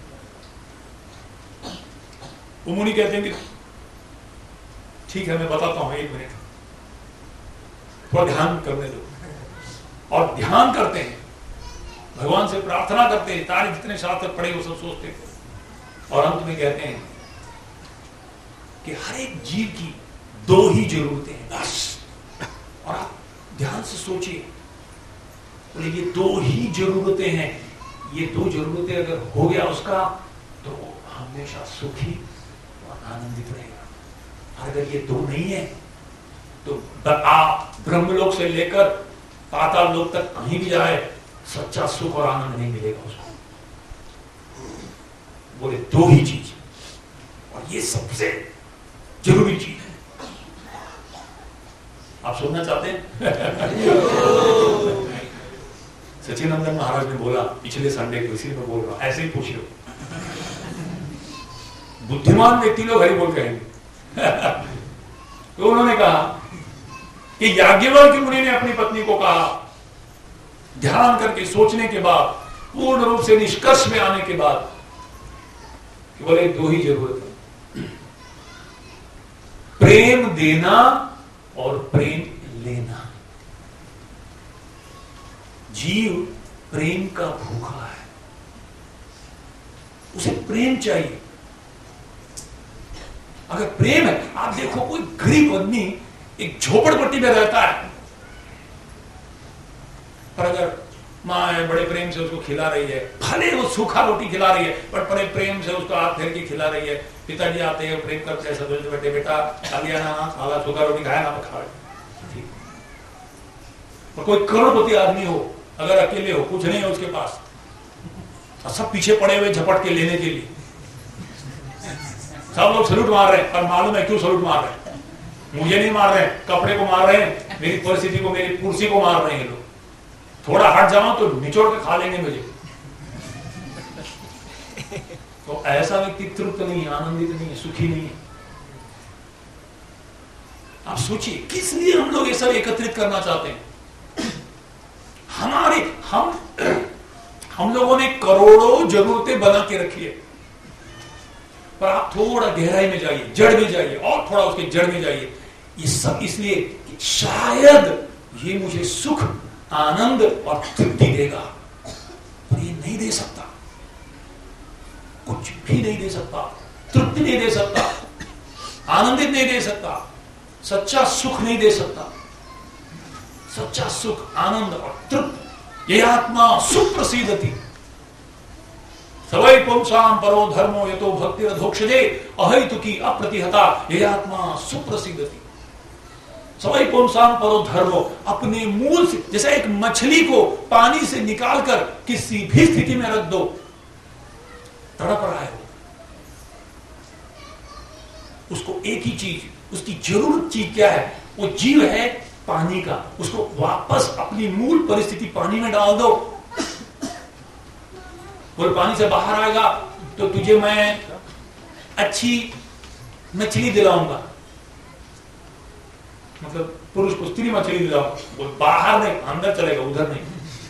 वो मुनि कहते हैं कि ठीक है मैं बताता हूं, एक मिनट थोड़ा ध्यान करने दो। और ध्यान करते हैं, भगवान से प्रार्थना करते हैं, तारे जितने शास्त्र पढ़े वो सब सोचते थे और अंत में कहते हैं कि हर एक जीव की दो ही जरूरतें हैं बस। और आप ध्यान से सोचिए, बोले ये दो ही जरूरतें हैं, ये दो जरूरतें अगर हो गया उसका तो हमेशा सुखी और आनंदित रहेगा। अगर ये दो नहीं है तो ब्रह्मलोक से लेकर पाताल लोक तक कहीं भी जाए सच्चा सुख और आनंद नहीं मिलेगा उसको। बोले दो ही चीज, और ये सबसे जरूरी चीज है। आप सुनना चाहते हैं? सचिनंदन महाराज ने बोला पिछले संडे को, इसी में बोल रहा हूं, ऐसे ही पूछ लो। बुद्धिमान व्यक्ति लोग हरि बोल कहेंगे। तो उन्होंने कहा कि याज्ञवल्क्य मुनि ने अपनी पत्नी को कहा, ध्यान करके सोचने के बाद, पूर्ण रूप से निष्कर्ष में आने के बाद, कि बोले दो ही जरूरत है, प्रेम देना और प्रेम लेना। जीव प्रेम का भूखा है, उसे प्रेम चाहिए। अगर प्रेम है, आप देखो कोई गरीब आदमी एक झोपड़पट्टी में रहता है, पर अगर माँ बड़े प्रेम से उसको खिला रही है, भले वो सूखा रोटी खिला रही है पर बड़े प्रेम से उसको हाथ फेर के खिला रही है। पिताजी आते हैं प्रेम करते हैं, सब बैठे बेटा खालिया ना, साला सूखा रोटी खाया ना, खा। और कोई करोड़पति आदमी हो, अगर अकेले हो, कुछ नहीं है उसके पास, और सब पीछे पड़े हुए झपट के लेने के लिए। सब लोग सलूट मार रहे हैं, और मालूम है क्यों सलूट मार रहे हैं? मुझे नहीं मार रहे हैं, कपड़े को मार रहे हैं, मेरी परिस्थिति को, मेरी कुर्सी को मार रहे हैं लोग। थोड़ा हट जाओ तो निचोड़ के खा लेंगे मुझे। तो ऐसा व्यक्ति तृप्त नहीं है, आनंदित नहीं है, सुखी नहीं है। आप सोचिए किस लिए हम लोग ये सब एकत्रित करना चाहते हैं? हम लोगों ने करोड़ों जरूरतें बना के रखी है, पर आप थोड़ा गहराई में जाइए, जड़ में जाइए, और थोड़ा उसके जड़ में जाइए। ये सब इसलिए कि शायद ये मुझे सुख, आनंद और तृप्ति देगा, पर ये नहीं दे सकता, कुछ भी नहीं दे सकता, तृप्ति नहीं दे सकता, आनंदित नहीं दे सकता, सच्चा सुख नहीं दे सकता। सच्चा सुख, आनंद और तृप्ति, ये आत्मा सुप्रसिद्धति। सवै पुंसाम परो धर्मो यतो भक्तिरधोक्षजे अहैतुकी अप्रतिहता, ये आत्मा सुप्रसिद्धति। सवै पुंसाम परो धर्मो, अपने मूल से, जैसे एक मछली को पानी से निकालकर किसी भी स्थिति में रख दो, तड़प रहा है उसको एक ही चीज, उसकी जरूरत चीज क्या है? वो जीव है पानी का, उसको वापस अपनी मूल परिस्थिति पानी में डाल दो। वो पानी से बाहर आएगा तो तुझे मैं अच्छी मछली दिलाऊंगा, मतलब पुरुष को स्त्री मछली दिलाऊंगा। वो बाहर नहीं, अंदर चलेगा, उधर नहीं।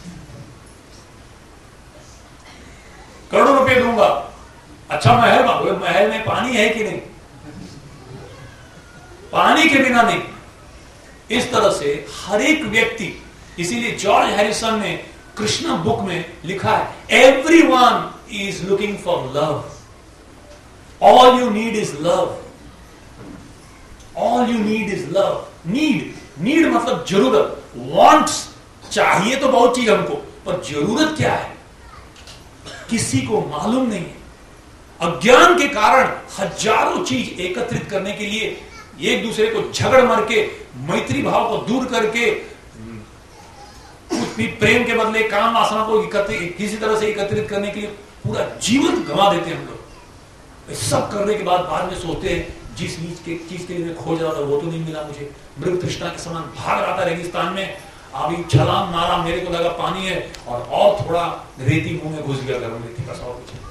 करोड़ों रुपए दूंगा, अच्छा महल, महल में पानी है कि नहीं? पानी के बिना नहीं। इस तरह से हर एक व्यक्ति, इसीलिए जॉर्ज हैरिसन ने कृष्णा बुक में लिखा है, everyone is looking for love, all you need is love, all you need is love. Need मतलब जरूरत, वांट्स, चाहिए तो बहुत चीज हमको, पर जरूरत क्या है किसी को मालूम नहीं है। अज्ञान के कारण हजारों चीज एकत्रित करने के लिए एक दूसरे को झगड़ मार के, मैत्री भाव को दूर करके, कुछ भी प्रेम के बदले काम वासना को किसी तरह से एकत्रित करने के लिए पूरा जीवन गंवा देते हैं हम लोग। सब करने के बाद में सोचते हैं जिस चीज के लिए मैं खोज रहा था वो तो नहीं मिला मुझे। मृग तृष्णा के समान भाग रहा था रेगिस्तान में, अभी छलांग मारा, मेरे को लगा पानी है, और थोड़ा रेती मुंह में घुस गया, गर्म रेती का सवाल कुछ।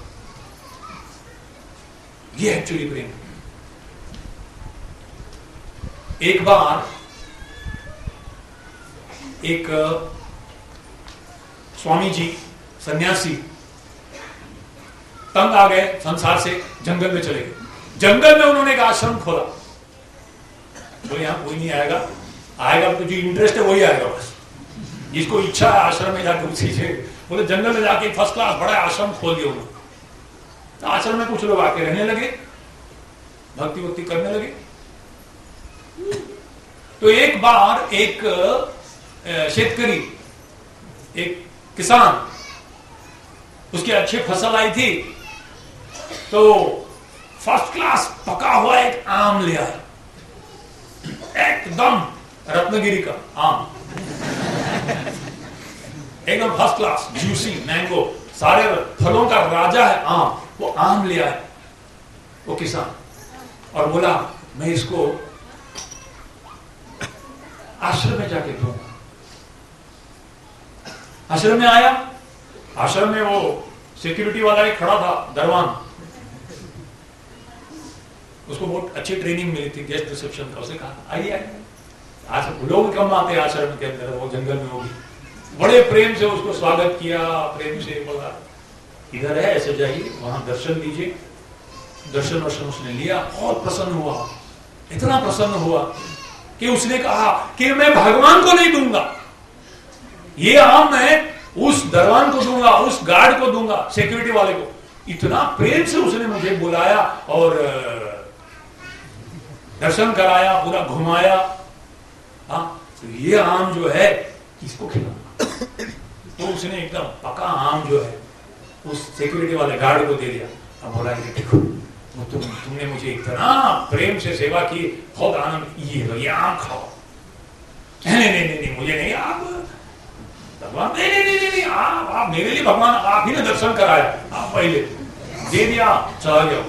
ये एक्चुअली प्रेम। एक बार एक स्वामी जी सन्यासी तंग आ गए संसार से, जंगल में चले गए। जंगल में उन्होंने एक आश्रम खोला। बोले यहां कोई नहीं आएगा तो जो इंटरेस्ट है वही आएगा, बस जिसको इच्छा है आश्रम में जाकर उसी से। बोले जंगल में जाके फर्स्ट क्लास बड़ा आश्रम खोल दिया उन्होंने। तो आश्रम में कुछ लोग आके रहने लगे, भक्ति करने लगे। तो एक बार एक शेतकरी, एक किसान, उसकी अच्छी फसल आई थी, तो फर्स्ट क्लास पका हुआ एक आम ले आया, एकदम रत्नगिरी का आम, एकदम फर्स्ट क्लास जूसी मैंगो, सारे फलों का राजा है आम। वो आम ले आया वो किसान, और बोला मैं इसको आश्रम में जाके दूंगा। आश्रम में आया, आश्रम में वो सिक्योरिटी वाला एक खड़ा था, दरवान, उसको बहुत अच्छी ट्रेनिंग मिली थी गेस्ट रिसेप्शन का। उसे कहा आइए, आज लोग कम आते हैं आश्रम के अंदर, वो जंगल में होगी। बड़े प्रेम से उसको स्वागत किया, प्रेम से बोला इधर है, ऐसे जाइए, वहां दर्शन लीजिए। दर्शन उसने लिया, बहुत प्रसन्न हुआ, इतना प्रसन्न हुआ कि उसने कहा कि मैं भगवान को नहीं दूंगा, ये आम मैं उस दरवान को दूंगा, उस गार्ड को दूंगा, सिक्योरिटी वाले को। इतना प्रेम से उसने मुझे बुलाया और दर्शन कराया, पूरा घुमाया। हाँ, तो ये आम जो है किसको खिलाऊंगा? तो उसने एकदम पका आम जो है उस सिक्योरिटी वाले गार्ड को दे दिया। अब बोला कि देखो वो तुमने मुझे इतना प्रेम से सेवा की, बहुत आनंद, ये आम खाओ। नहीं, मुझे नहीं, आप भगवान, नहीं, आप मेरे लिए भगवान आप ही ने दर्शन कराया, आप पहले दे दिया, चला गया।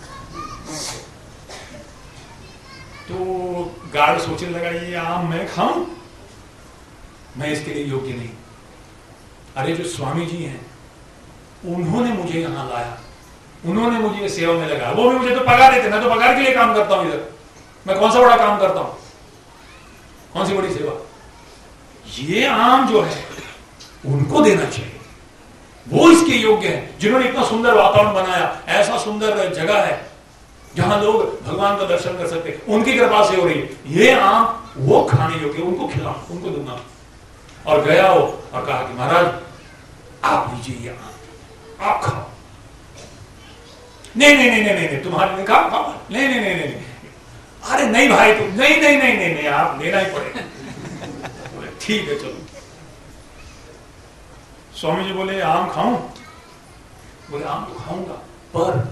तो गार्ड सोचने लगा ये आम मैं खाऊं, मैं इसके लिए योग्य नहीं। अरे जो स्वामी जी हैं उन्होंने मुझे यहां लाया, उन्होंने मुझे सेवा में लगाया, वो भी मुझे तो पगार देते, मैं तो पगार के लिए काम करता हूं इधर, मैं कौन सा बड़ा काम करता हूं, कौन सी बड़ी सेवा। ये आम जो है उनको देना चाहिए, वो इसके योग्य है, जिन्होंने इतना सुंदर वातावरण बनाया, ऐसा सुंदर जगह है जहां लोग भगवान का दर्शन कर सकते, उनकी कृपा से हो रही है। ये आम वो खाने योग्य, उनको खिलाओ, उनको दूंगा। और गया वो और कहा कि महाराज आप लीजिए ये आम, आप खाओ। नहीं नहीं नहीं नहीं नहीं, तुम्हारे ने कहा खाओ, नहीं नहीं नहीं नहीं, अरे नहीं भाई तुम, नहीं नहीं नहीं नहीं नहीं, आप लेना ही पड़ेगा। बोले ठीक है चलो। स्वामी जी बोले आम खाऊं? बोले आम तो खाऊंगा, पर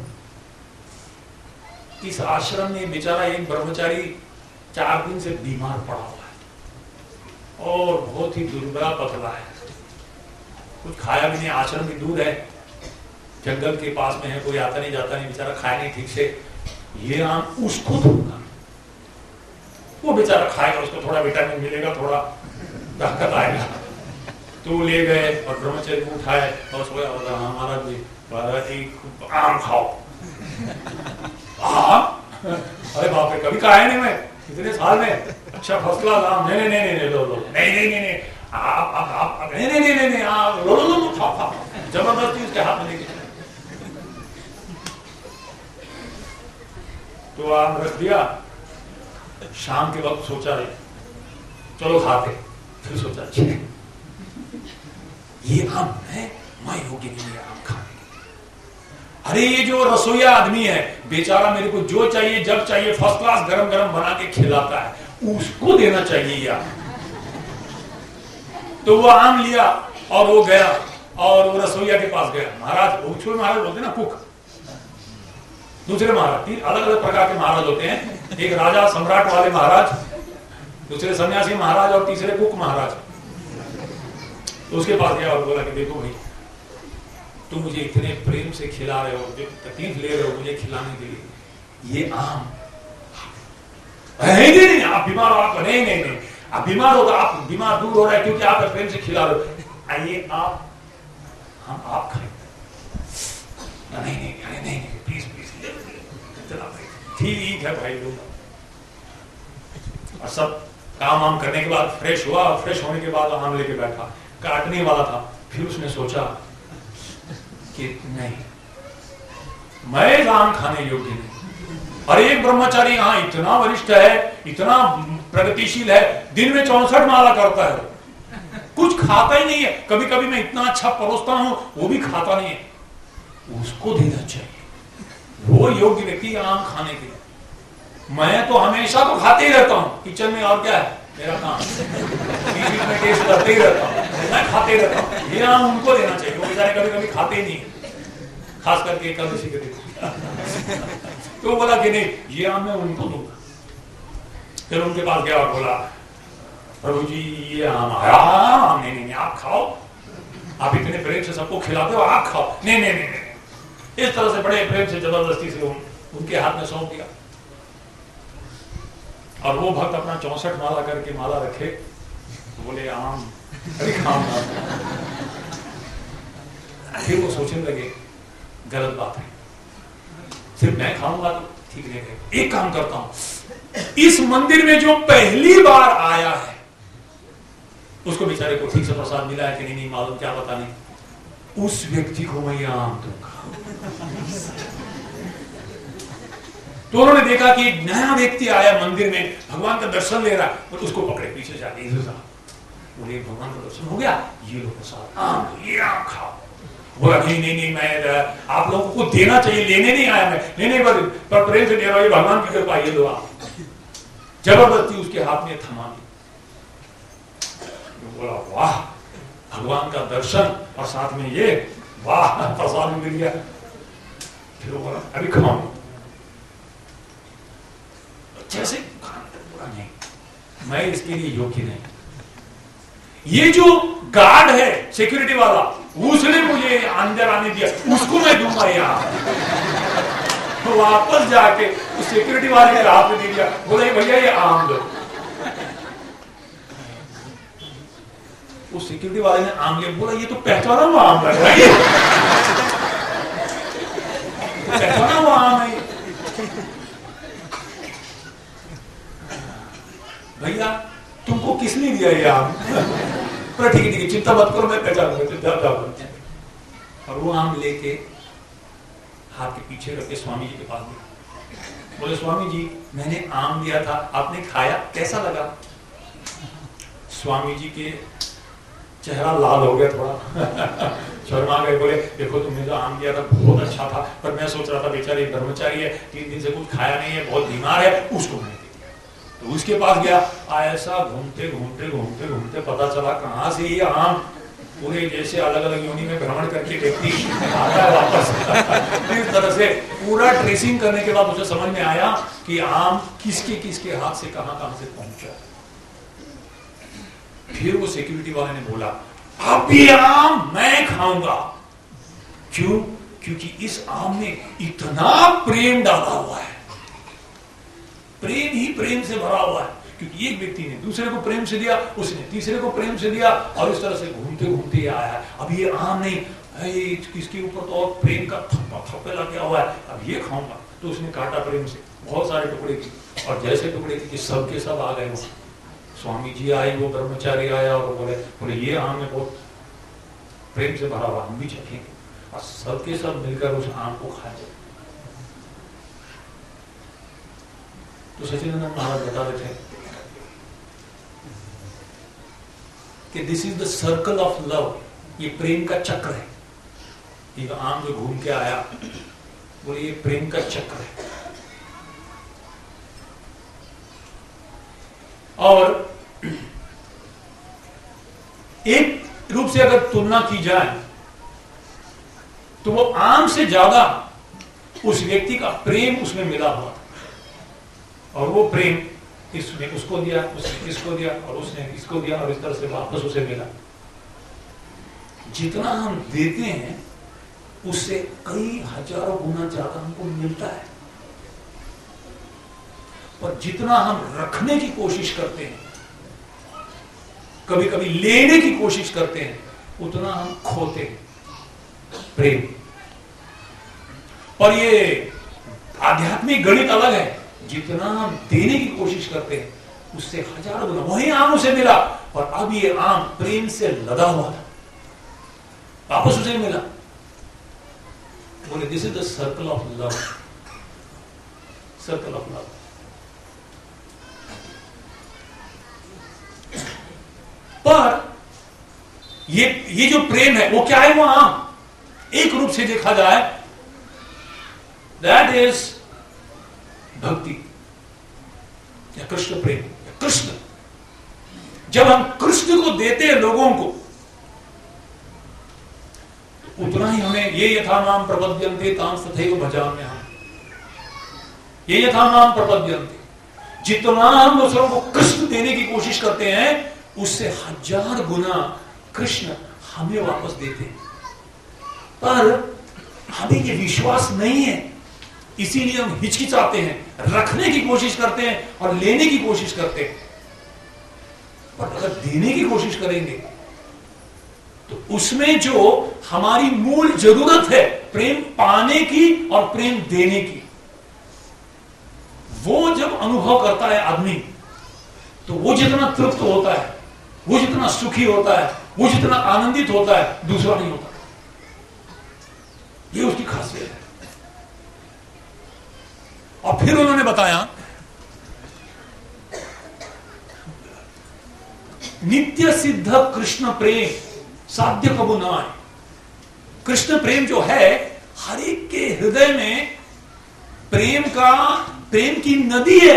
इस आश्रम में बेचारा एक ब्रह्मचारी 4 दिन से बीमार पड़ा हुआ है और बहुत ही दुर्बला पतला है, कुछ खाया भी नहीं, आश्रम भी दूर है, जंगल के पास में है, कोई आता नहीं जाता नहीं, बेचारा खाया नहीं ठीक से। ये आम उसको दूंगा, वो बेचारा खाएगा, उसको थोड़ा विटामिन मिलेगा, थोड़ा ताकत आएगा। तो ले गए और ब्रह्मचारी को उठाए और सोया बोला हाँ महाराज जी आम खाओ। अरे बाप रे, कभी खाया नहीं मैं इतने साल में, अच्छा फर्स्ट क्लास आम, नहीं नहीं नहीं नहीं लो लो, नहीं नहीं नहीं नहीं आप नहीं नहीं नहीं नहीं आप लो लो लो खाओ खाओ, जबरदस्ती उसके हाथ में लेके। तो आम रख दिया, शाम के वक्त सोचा चलो खाते, फिर सोचा अच्छे ये आम है, मैं योग्य नहीं है आम खाने। अरे ये जो रसोईया आदमी है बेचारा, मेरे को जो चाहिए जब चाहिए फर्स्ट क्लास गरम गरम बना के खिलाता है, उसको देना चाहिए यार। तो वो आम लिया और वो गया और वो रसोईया के पास गया। महाराज, महाराज बोलते ना कुक, दूसरे महाराज, 3 अलग अलग प्रकार के महाराज होते हैं, एक राजा सम्राट वाले महाराज, दूसरे सन्यासी महाराज और तीसरे कुक महाराज। तो उसके पास गया और बोला कि देखो भाई तुम मुझे इतने प्रेम से खिला रहे हो, जो तकलीफ ले रहे हो मुझे खिलाने के लिए, ये आम नहीं नहीं आप बीमार हो, आप नहीं नहीं नहीं आप बीमार हो, आप बीमार दूर हो रहा है क्योंकि आप प्रेम से खिला रहे हो, आइए आप हम आप खाए। नहीं नहीं नहीं नहीं प्लीज प्लीज, ठीक है भाई लोग। और सब काम वाम करने के बाद फ्रेश हुआ, फ्रेश होने के बाद आम लेके बैठा, काटने वाला था, फिर उसने सोचा कि नहीं मैं आम खाने योग्य नहीं। और एक ब्रह्मचारी यहाँ इतना वरिष्ठ है, इतना प्रगतिशील है, दिन में 64 माला करता है, कुछ खाता ही नहीं है, कभी कभी मैं इतना अच्छा परोसता हूं वो भी खाता नहीं है, उसको देना चाहिए, वो योग्य व्यक्ति आम खाने के लिए। मैं तो हमेशा तो खाते ही रहता हूं किचन में, और क्या है मेरा काम, बीच में टेस्ट करते ही रहता हूं, मैं खाते रहता हूं, ये आम उनको देना चाहिए, वो बेचारे कभी कभी खाते ही नहीं, खास करके एकादशी के दिन। तो बोला कि नहीं ये आम मैं उनको दूंगा। फिर उनके पास गया और बोला प्रभु जी ये आम आया, नहीं नहीं आप खाओ, आप इतने प्रेम से सबको खिलाते हो, आप खाओ। नहीं नहीं नहीं नहीं, इस तरह से बड़े प्रेम से जबरदस्ती से उनके हाथ में सौंप दिया। और वो भक्त अपना 64 माला करके माला रखे, तो बोले आम अरे खाऊंगा। फिर वो सोचने लगे गलत बात है, सिर्फ मैं खाऊंगा तो ठीक नहीं है, एक काम करता हूं, इस मंदिर में जो पहली बार आया है उसको बेचारे को ठीक से प्रसाद मिला है कि नहीं मालूम, क्या पता नहीं, उस व्यक्ति को मैं यह आम दूंगा। तो उन्होंने देखा कि एक नया व्यक्ति आया मंदिर में, भगवान का दर्शन ले रहा है, और उसको पकड़े पीछे जाके, बोले भगवान का दर्शन हो गया, ये लो प्रसाद आम, ये आम खाओ। बोला नहीं नहीं नहीं मैं आप लोगों को देना चाहिए, लेने नहीं आया मैं, लेने पर प्रेम से दे रहा हूं, ये भगवान की कृपा, ये दो आप। जबरदस्ती उसके हाथ में थमा दी। बोला वाह भगवान का दर्शन और साथ में ये, वाह प्रसाद मिल गया। फिर बोला अभी खाओ, जैसे बोला नहीं मैं इसके लिए योग्य नहीं। ये जो गार्ड है सिक्योरिटी वाला, उसने मुझे अंदर आने दिया, उसको मैं दूंगा यार। तो वापस जाके उस सिक्योरिटी वाले ने हाथ में दे दिया, बोला भैया ये आम दो। उस सिक्योरिटी वाले ने आम लिया, बोला ये तो पहचाना हुआ आम लग रहा है, पहचाना हुआ आम है भैया, तुमको किसने दिया ये आम? पर ठीक है चिंता मत करो, मैं पहचान। और वो आम लेके हाथ के पीछे रख के स्वामी जी के पास गया, बोले स्वामी जी मैंने आम दिया था, आपने खाया, कैसा लगा? स्वामी जी के चेहरा लाल हो गया थोड़ा, शर्मा गए, बोले देखो तुमने जो आम दिया था बहुत अच्छा था, पर मैं सोच रहा था बेचारे कर्मचारी है, 3 दिन से कुछ खाया नहीं है, बहुत बीमार है, उसको मैं दे दिया। तो उसके पास गया, ऐसा घूमते घूमते घूमते घूमते पता चला कहाँ से ये आम पूरे जैसे अलग अलग योनि में भ्रमण करके व्यक्ति आता है वापस। इस तरह से पूरा ट्रेसिंग करने के बाद उसे समझ में आया कि आम किसके किसके हाथ से कहां से पहुंचा। फिर वो सिक्योरिटी वाले ने बोला अब ये आम मैं खाऊंगा। क्यों? क्योंकि इस आम में इतना प्रेम डाला हुआ है, प्रेम ही प्रेम से भरा हुआ है। क्योंकि एक व्यक्ति ने दूसरे को प्रेम से दिया, उसने तीसरे को प्रेम से दिया, और इस तरह से घूमते घूमते आया है। अब ये आम नहीं, इसके ऊपर तो और प्रेम का थप्पे लगा हुआ है, अब ये खाऊंगा। तो उसने काटा प्रेम से, बहुत सारे टुकड़े की, और जैसे टुकड़े की सब के सब आ गए। वो स्वामी जी आए, वो ब्रह्मचारी आया और बोले ये आम में बहुत प्रेम से भरा हुआ, हम भी चखेंगे। और सबके सब मिलकर उस आम को खा जाए। तो सच्चिदानंद महाराज बता रहे थे कि this is the circle of love, ये प्रेम का चक्र है। ये आम जो घूम के आया, बोले ये प्रेम का चक्र है। और एक रूप से अगर तुलना की जाए तो वो आम से ज्यादा उस व्यक्ति का प्रेम उसमें मिला हुआ था, और वो प्रेम इसने उसको दिया, उसने इसको दिया, और उसने इसको दिया, और इस तरह से वापस उसे मिला। जितना हम देते हैं उससे कई हजारों गुना ज्यादा हमको मिलता है, पर जितना हम रखने की कोशिश करते हैं, कभी कभी लेने की कोशिश करते हैं, उतना हम खोते हैं प्रेम। और ये आध्यात्मिक गणित अलग है, जितना हम देने की कोशिश करते हैं उससे हजारों गुना। वही आम उसे मिला, और अब ये आम प्रेम से लदा हुआ था, वापस उसे मिला। बोले this is the circle of love, circle of love. पर ये जो प्रेम है वो क्या है? वो आम एक रूप से देखा जाए दैट इज भक्ति या कृष्ण प्रेम या कृष्ण। जब हम कृष्ण को देते हैं लोगों को, तो उतना ही हमें ये यथा नाम प्रपद्यन्ते तां तथैव भजाम्यहम्, ये यथा नाम प्रपद्यन्ते, जितना हम दूसरों को कृष्ण देने की कोशिश करते हैं उससे 1000 गुना कृष्ण हमें वापस देते हैं। पर हमें ये विश्वास नहीं है, इसीलिए हम हिचकिचाते हैं, रखने की कोशिश करते हैं और लेने की कोशिश करते हैं। पर अगर देने की कोशिश करेंगे तो उसमें जो हमारी मूल जरूरत है प्रेम पाने की और प्रेम देने की, वो जब अनुभव करता है आदमी, तो वो जितना तृप्त होता है, वो जितना सुखी होता है, वो जितना आनंदित होता है, दूसरा नहीं होता। ये उसकी खासियत है। और फिर उन्होंने बताया नित्य सिद्ध कृष्ण प्रेम साध्य कबू न आए। कृष्ण प्रेम जो है हर एक के हृदय में प्रेम की नदी है।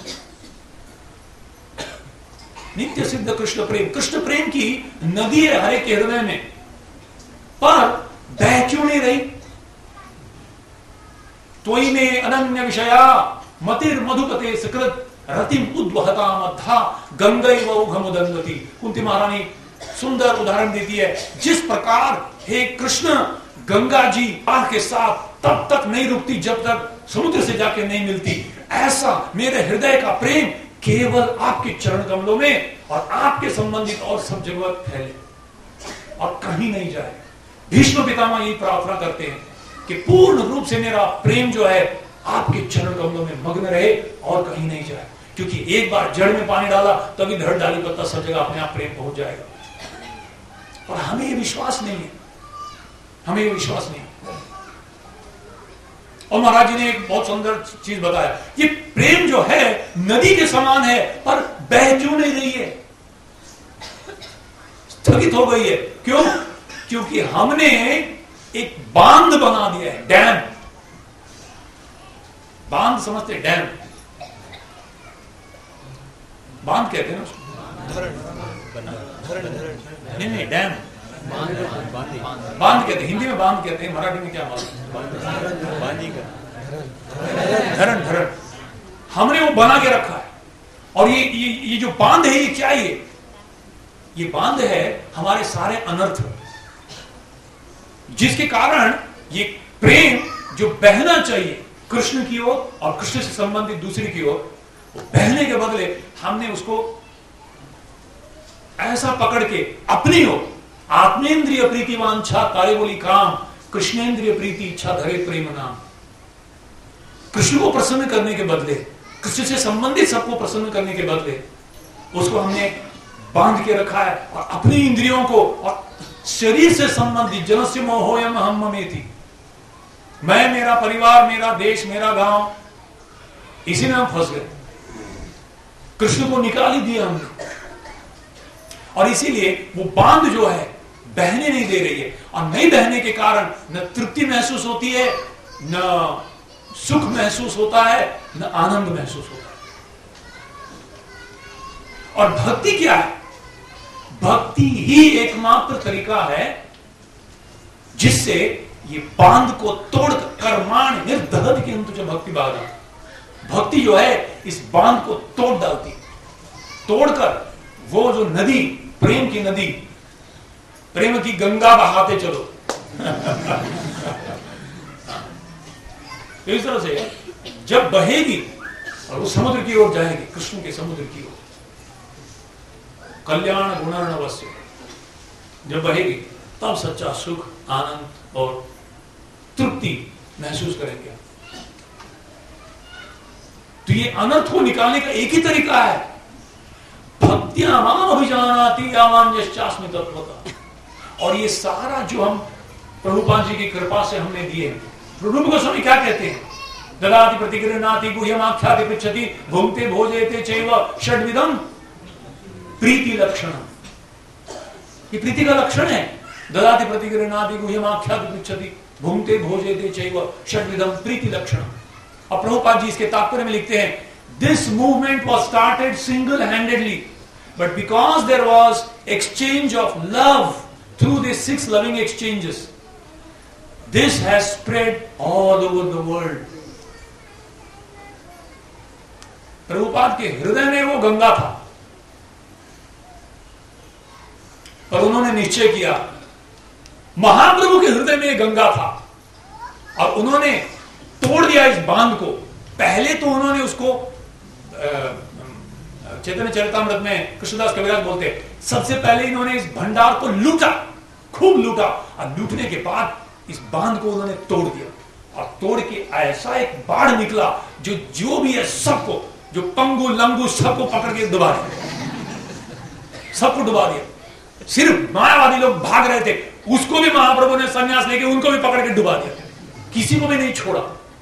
नित्य सिद्ध कृष्ण प्रेम की नदी है हर एक के हृदय में, पर बह क्यों नहीं रही? त्वयि में अनन्य विषया मतिर मधुपते सकृत रतिम उद्वहता मध्या गंगैव उघमुदंगति। कुंती महारानी सुंदर उदाहरण देती है। जिस प्रकार हे कृष्ण गंगा जी बाढ़ के साथ तब तक नहीं रुकती जब तक समुद्र से जाके नहीं मिलती, ऐसा मेरे हृदय का प्रेम केवल आपके चरण कमलों में और आपके संबंधित और सब जगह फैले और कहीं नहीं जाए। भीष्म पितामह यही प्रार्थना करते हैं कि पूर्ण रूप से मेरा प्रेम जो है आपके चरण कमलों में मग्न रहे और कहीं नहीं जाए, क्योंकि एक बार जड़ में पानी डाला तभी धड़ डाली पत्ता सब जगह अपने आप प्रेम पहुंच जाएगा। और हमें ये विश्वास नहीं है, हमें ये विश्वास नहीं है। और महाराज जी ने एक बहुत सुंदर चीज बताया, ये प्रेम जो है नदी के समान है, पर बह क्यों नहीं रही है, स्थगित हो गई है। क्यों? क्योंकि हमने एक बांध बना दिया है, डैम। बांध समझते? डैम, बांध कहते हैं ना उसको, नहीं डैम, बांध कहते हैं, हिंदी में बांध कहते हैं, मराठी में क्या धरण, धरण। हमने वो बना के रखा है। और ये जो बांध है, ये क्या है? ये बांध है हमारे सारे अनर्थ, जिसके कारण ये प्रेम जो बहना चाहिए कृष्ण की ओर और कृष्ण से संबंधित दूसरी की ओर, वो बहने के बदले हमने उसको ऐसा पकड़ के अपनी ओर, आत्मेंद्रिय प्रीति वांछा तारे बोली काम, कृष्णेंद्रिय प्रीति इच्छा धरे प्रेम नाम। कृष्ण को प्रसन्न करने के बदले, कृष्ण से संबंधित सबको प्रसन्न करने के बदले उसको हमने बांध के रखा है। और अपनी इंद्रियों को और शरीर से संबंधित जनस्य मोहोयम हम ममेति, मैं, मेरा परिवार, मेरा देश, मेरा गांव, इसी में हम फंस गए। कृष्ण को निकाल ही दिया हमने, और इसीलिए वो बांध जो है बहने नहीं दे रही है। और नहीं बहने के कारण न तृप्ति महसूस होती है, न सुख महसूस होता है, न आनंद महसूस होता है। और भक्ति क्या है? भक्ति ही एकमात्र तरीका है जिससे ये बांध को तोड़ कर्माण निर्दहत किंतु जो भक्ति बाधा, भक्ति जो है इस बांध को तोड़ डालती, तोड़कर वो जो नदी, प्रेम की नदी, प्रेम की गंगा बहाते चलो इस तरह से जब बहेगी और वो समुद्र की ओर जाएगी, कृष्ण के समुद्र की ओर, कल्याण गुणार्णवस्य, जब बहेगी तब सच्चा सुख, आनंद और तृप्ति महसूस करेंगे। तो ये अनर्थ को निकालने का एक ही तरीका है, भक्तिया माम अभिजानाति यामान्यश्चास्मि तत्वतः। और ये सारा जो हम प्रभुपाद जी की कृपा से हमने दिए, रूप गोस्वामी क्या कहते हैं? ददाति प्रतिगृह्णाति गुह्यमाख्याति पृच्छति भुंक्ते भोजयते चैव षड्विधम प्रीति लक्षणम। ये प्रीति का लक्षण है। ददाति प्रतिगृह्णाति गुह्यमाख्याति पृच्छति भुंक्ते भोजयते चैव षड्विधम प्रीति लक्षणम। और प्रभुपाद जी इसके तात्पर्य में लिखते हैं, this movement was started single handedly, but because there was exchange of love through this 6 loving exchanges, this has spread all over the world. Prabhupada के हृदय में वो गंगा था, पर उन्होंने निश्चय किया, महाप्रभु के हृदय में गंगा था और उन्होंने तोड़ दिया इस बांध को। पहले तो उन्होंने उसको चैतन्य चरितामृत में कृष्णदास कविराज बोलते हैं, सबसे पहले इन्होंने इस भंडार को लूटा, खूब लूटा, और लूटने के बाद इस बांध को उन्होंने तोड़ दिया। और तोड़ के ऐसा एक बाढ़ निकला जो भी है सबको, जो पंगु लंगू सबको पकड़ के डुबा दिया, सबको डुबा दिया। सिर्फ मायावादी लोग भाग रहे थे, उसको भी महाप्रभु ने संन्यास लेके उनको भी पकड़ के डुबा दिया, किसी को भी नहीं छोड़ा।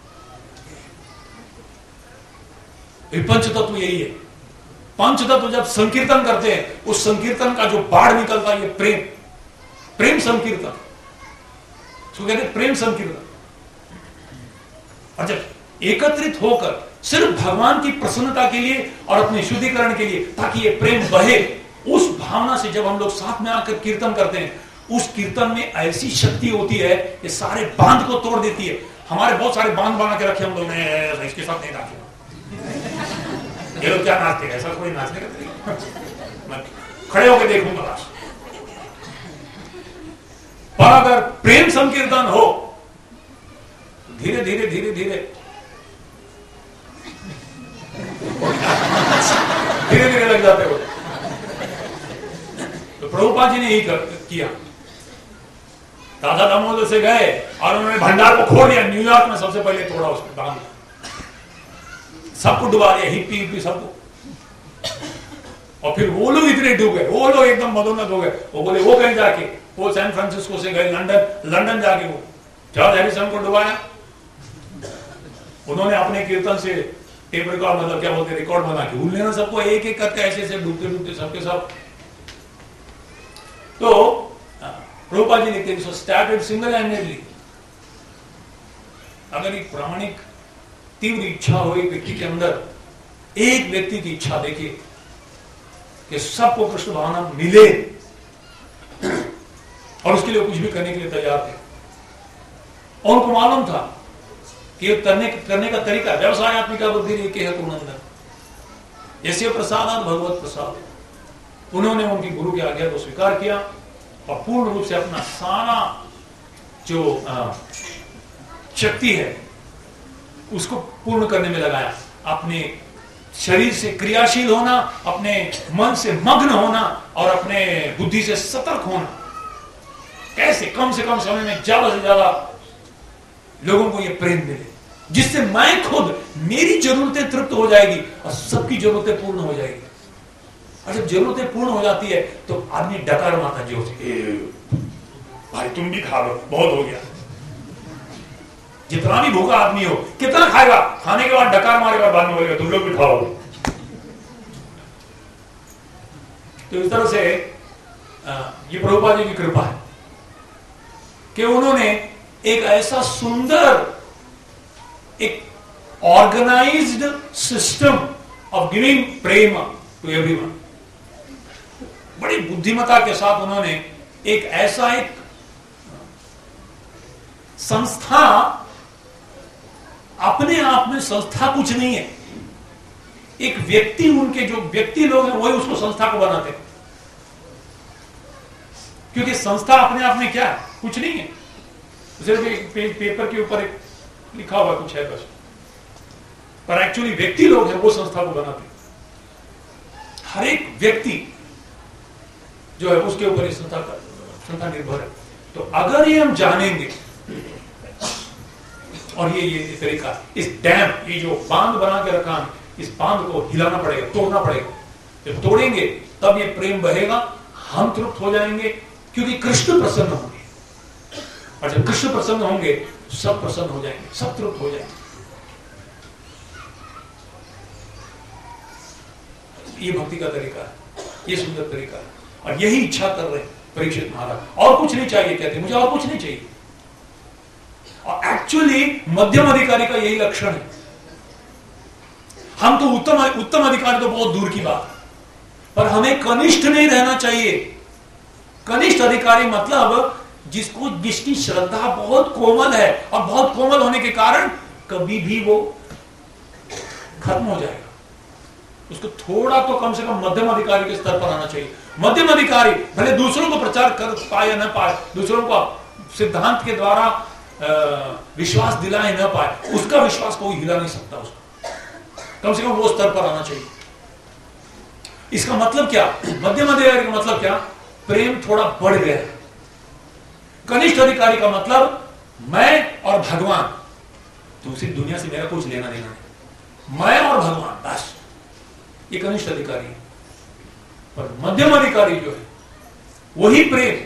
पंच तत्व यही है। पंच तत्व जब संकीर्तन करते हैं, उस संकीर्तन का जो बाढ़ निकलता है, ये प्रेम, प्रेम संकीर्तन, तो कहते हैं प्रेम संकीर्तन। और जब एकत्रित होकर सिर्फ भगवान की प्रसन्नता के लिए और अपने शुद्धिकरण के लिए, ताकि ये प्रेम बहे, उस भावना से जब हम लोग साथ में आकर कीर्तन करते हैं, उस कीर्तन में ऐसी शक्ति होती है, ये सारे बांध को तोड़ देती है। हमारे बहुत सारे बांध बना के रखे हम लोग ने, इसके साथ नहीं नाचे, ये लोग क्या नाचते हैं, ऐसा कोई नाचने का तरीका, खड़े होकर देखूंगा बस, पर अगर प्रेम संकीर्तन हो, धीरे धीरे धीरे धीरे धीरे धीरे लग जाते हो। तो प्रभुपाद जी ने यही किया। राधा दामोदर से गए और उन्होंने भंडार को खोल दिया। न्यूयॉर्क में सबसे पहले तोड़ा उसको, दाम सबको डुबा दिया, हिप्पी सबको। और फिर वो लोग इतने डूब गए, वो लोग एकदम मदोन्नत हो गए। वो बोले वो कहीं जाके, वो सैन फ्रांसिस्को से गए लंदन जाके वो जॉर्ज हैरिसन को डुबाया। उन्होंने अपने कीर्तन से टेप रिकॉर्ड, मतलब क्या बोलते, रिकॉर्ड बना के भूल लेना सबको, एक एक करके ऐसे ऐसे डूबते डूबते सबके सब। तो प्रभुपाद जी लिखते हैं, स्टार्टेड सिंगल हैंडेडली। अगर एक प्रामाणिक तीव्र इच्छा हो एक व्यक्ति के अंदर, एक व्यक्ति की इच्छा देखिए कि सबको कृष्ण भावना मिले और उसके लिए कुछ भी करने के लिए तैयार थे। और उनको मालूम था कि करने का तरीका व्यवसाय आत्मिका बुद्धि है कुनंदन ऐसे प्रसाद भगवत प्रसाद। उन्होंने उनकी गुरु की आज्ञा को स्वीकार किया और पूर्ण रूप से अपना सारा जो शक्ति है उसको पूर्ण करने में लगाया। अपने शरीर से क्रियाशील होना, अपने मन से मग्न होना और अपने बुद्धि से सतर्क होना। कैसे कम से कम समय में ज्यादा से ज्यादा लोगों को यह प्रेम मिले, जिससे मैं खुद, मेरी जरूरतें तृप्त हो जाएगी और सबकी जरूरतें पूर्ण हो जाएगी। और जब जरूरतें पूर्ण हो जाती है तो आदमी डकार मारता जोर से, भाई तुम भी खा लो, बहुत हो गया। जितना भी भूखा आदमी हो, कितना खाएगा, खाने के बाद डकार मारेगा, बाद में बोलेगा तुम लोग भी खाओ। तो इस तरह से ये प्रभुपाद जी की कृपा है कि उन्होंने एक ऐसा सुंदर, एक ऑर्गेनाइज्ड सिस्टम ऑफ गिविंग प्रेम टू एवरीवन, बड़ी बुद्धिमत्ता के साथ उन्होंने एक ऐसा एक संस्था, अपने आप में संस्था कुछ नहीं है, एक व्यक्ति, उनके जो व्यक्ति लोग हैं वही उसको संस्था को बनाते हैं। क्योंकि संस्था अपने आप में क्या है, कुछ नहीं है, सिर्फ एक पेपर के ऊपर एक लिखा हुआ कुछ है बस। पर एक्चुअली व्यक्ति लोग हैं वो संस्था को बनाते हैं। हर एक व्यक्ति जो है उसके ऊपर इस संस्था निर्भर है। तो अगर ये हम जानेंगे, और ये तरीका, इस डैम, ये जो बांध बना के रखा, इस बांध को हिलाना पड़ेगा, तोड़ना पड़ेगा। जब तोड़ेंगे तब ये प्रेम बहेगा, हम तृप्त हो जाएंगे, क्योंकि कृष्ण प्रसन्न होंगे। और जब कृष्ण प्रसन्न होंगे सब प्रसन्न हो जाएंगे, सब तृप्त हो जाएंगे। ये भक्ति का तरीका है, ये सुंदर तरीका है, और यही इच्छा कर रहे हैं परीक्षित महाराज। और कुछ नहीं चाहिए, कहते मुझे और कुछ नहीं चाहिए। और एक्चुअली मध्यम अधिकारी का यही लक्षण है। हम तो उत्तम अधिकारी तो बहुत दूर की बात है, पर हमें कनिष्ठ नहीं रहना चाहिए। कनिष्ठ अधिकारी मतलब जिसकी श्रद्धा बहुत कोमल है, और बहुत कोमल होने के कारण कभी भी वो खत्म हो जाएगा। उसको थोड़ा तो कम से कम मध्यम अधिकारी के स्तर पर आना चाहिए। मध्यम अधिकारी भले दूसरों को प्रचार कर पाए न पाए, दूसरों को सिद्धांत के द्वारा विश्वास दिलाए न पाए, उसका विश्वास कोई हिला नहीं सकता। उसको कम से कम वो स्तर पर आना चाहिए। इसका मतलब क्या, मध्यम अधिकारी का मतलब क्या, प्रेम थोड़ा बढ़ गया है। कनिष्ठ अधिकारी का मतलब मैं और भगवान, दूसरी दुनिया से मेरा कुछ लेना देना नहीं, मैं और भगवान बस, ये कनिष्ठ अधिकारी है। पर मध्यम अधिकारी जो है वही प्रेम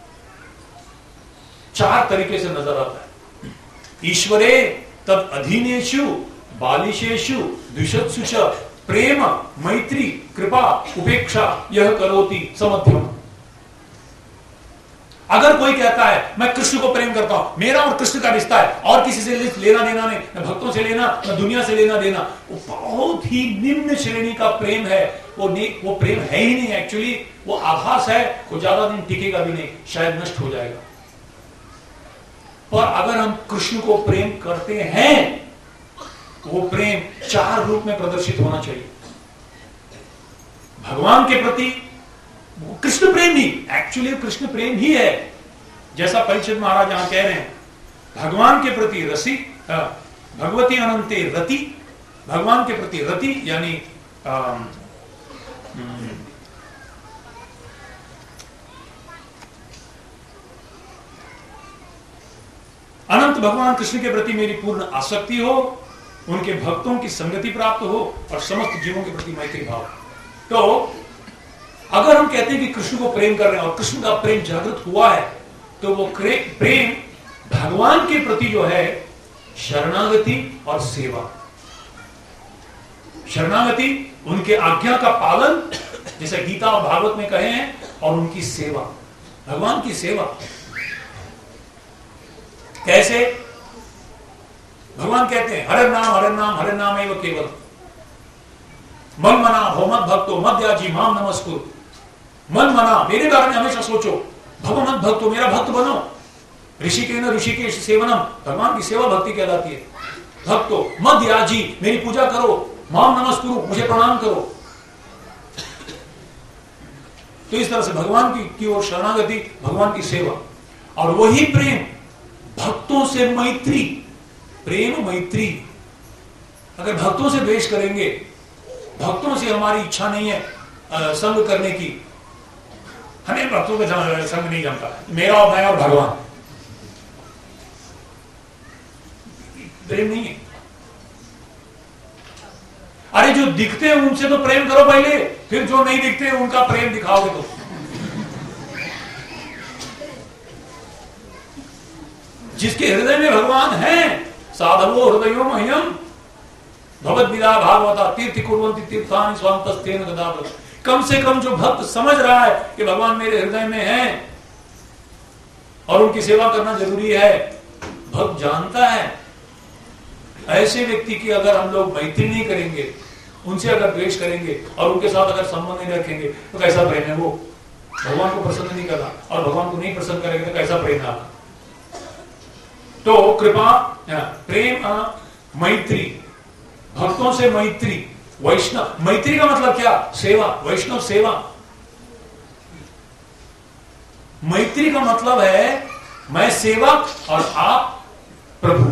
चार तरीके से नजर आता है। ईश्वरे तद अधीनेषु बालिशेषु द्विषत्सु च प्रेम मैत्री कृपा उपेक्षा यह करोति समध्यम। अगर कोई कहता है मैं कृष्ण को प्रेम करता हूं, मेरा और कृष्ण का रिश्ता है, और किसी से लेना देना नहीं, न भक्तों से लेना न दुनिया से लेना देना, वो बहुत ही निम्न श्रेणी का प्रेम है। वो प्रेम है ही नहीं, एक्चुअली वो आभास है, वो ज्यादा दिन टिकेगा भी नहीं, शायद नष्ट हो जाएगा। पर अगर हम कृष्ण को प्रेम करते हैं, वो प्रेम चार रूप में प्रदर्शित होना चाहिए। भगवान के प्रति कृष्ण प्रेम ही, एक्चुअली कृष्ण प्रेम ही है, जैसा परीक्षित महाराज यहां कह रहे हैं, भगवान के प्रति रसी, भगवती अनंते रति, भगवान के प्रति रति यानी अनंत भगवान कृष्ण के प्रति मेरी पूर्ण आसक्ति हो, उनके भक्तों की संगति प्राप्त हो और समस्त जीवों के प्रति मैत्री भाव। तो अगर हम कहते हैं कि कृष्ण को प्रेम कर रहे हैं और कृष्ण का प्रेम जागृत हुआ है, तो वो प्रेम भगवान के प्रति जो है शरणागति और सेवा। शरणागति उनके आज्ञा का पालन, जैसे गीता और भागवत में कहे हैं, और उनकी सेवा, भगवान की सेवा। कैसे? भगवान कहते हैं हरे नाम एवं केवल मन मना हो मत भक्तो मध्याजी माम नमस्कुर। मन मना, मेरे बारे में हमेशा सोचो, भगवत भक्तो, मेरा भक्त बनो। ऋषिकेश सेवनम, भगवान की सेवा भक्ति कहलाती है। भक्तो मध्याजी, मेरी पूजा करो। माम नमस्कुरु, मुझे प्रणाम करो। तो इस तरह से भगवान की ओर शरणागति, भगवान की सेवा, और वही प्रेम भक्तों से मैत्री। प्रेम मैत्री। अगर भक्तों से द्वेष करेंगे, भक्तों से हमारी इच्छा नहीं है संग करने की, हमें भक्तों का संग नहीं जमता, मेरा और मैं और भगवान, प्रेम नहीं है। अरे जो दिखते हैं उनसे तो प्रेम करो पहले, फिर जो नहीं दिखते उनका प्रेम दिखाओगे तो। जिसके हृदय में भगवान है, साधवो हृदयो मह्यम भगवद्गीता भागवता तीर्थ कुर्वन्ति तीर्थानि स्वान्तस्तेन गदावत्। कम से कम जो भक्त समझ रहा है कि भगवान मेरे हृदय में है और उनकी सेवा करना जरूरी है, भक्त जानता है, ऐसे व्यक्ति की अगर हम लोग मैत्री नहीं करेंगे, उनसे अगर द्वेष करेंगे और उनके साथ अगर संबंध नहीं रखेंगे, तो कैसा प्रेम है? वो भगवान को प्रसन्न नहीं करना, और भगवान को नहीं प्रसन्न करेंगे तो कैसा प्रेम है? तो कृपा, प्रेम, मैत्री, भक्तों से मैत्री, वैष्णव। मैत्री का मतलब क्या? सेवा, वैष्णव सेवा। मैत्री का मतलब है मैं सेवक और आप प्रभु।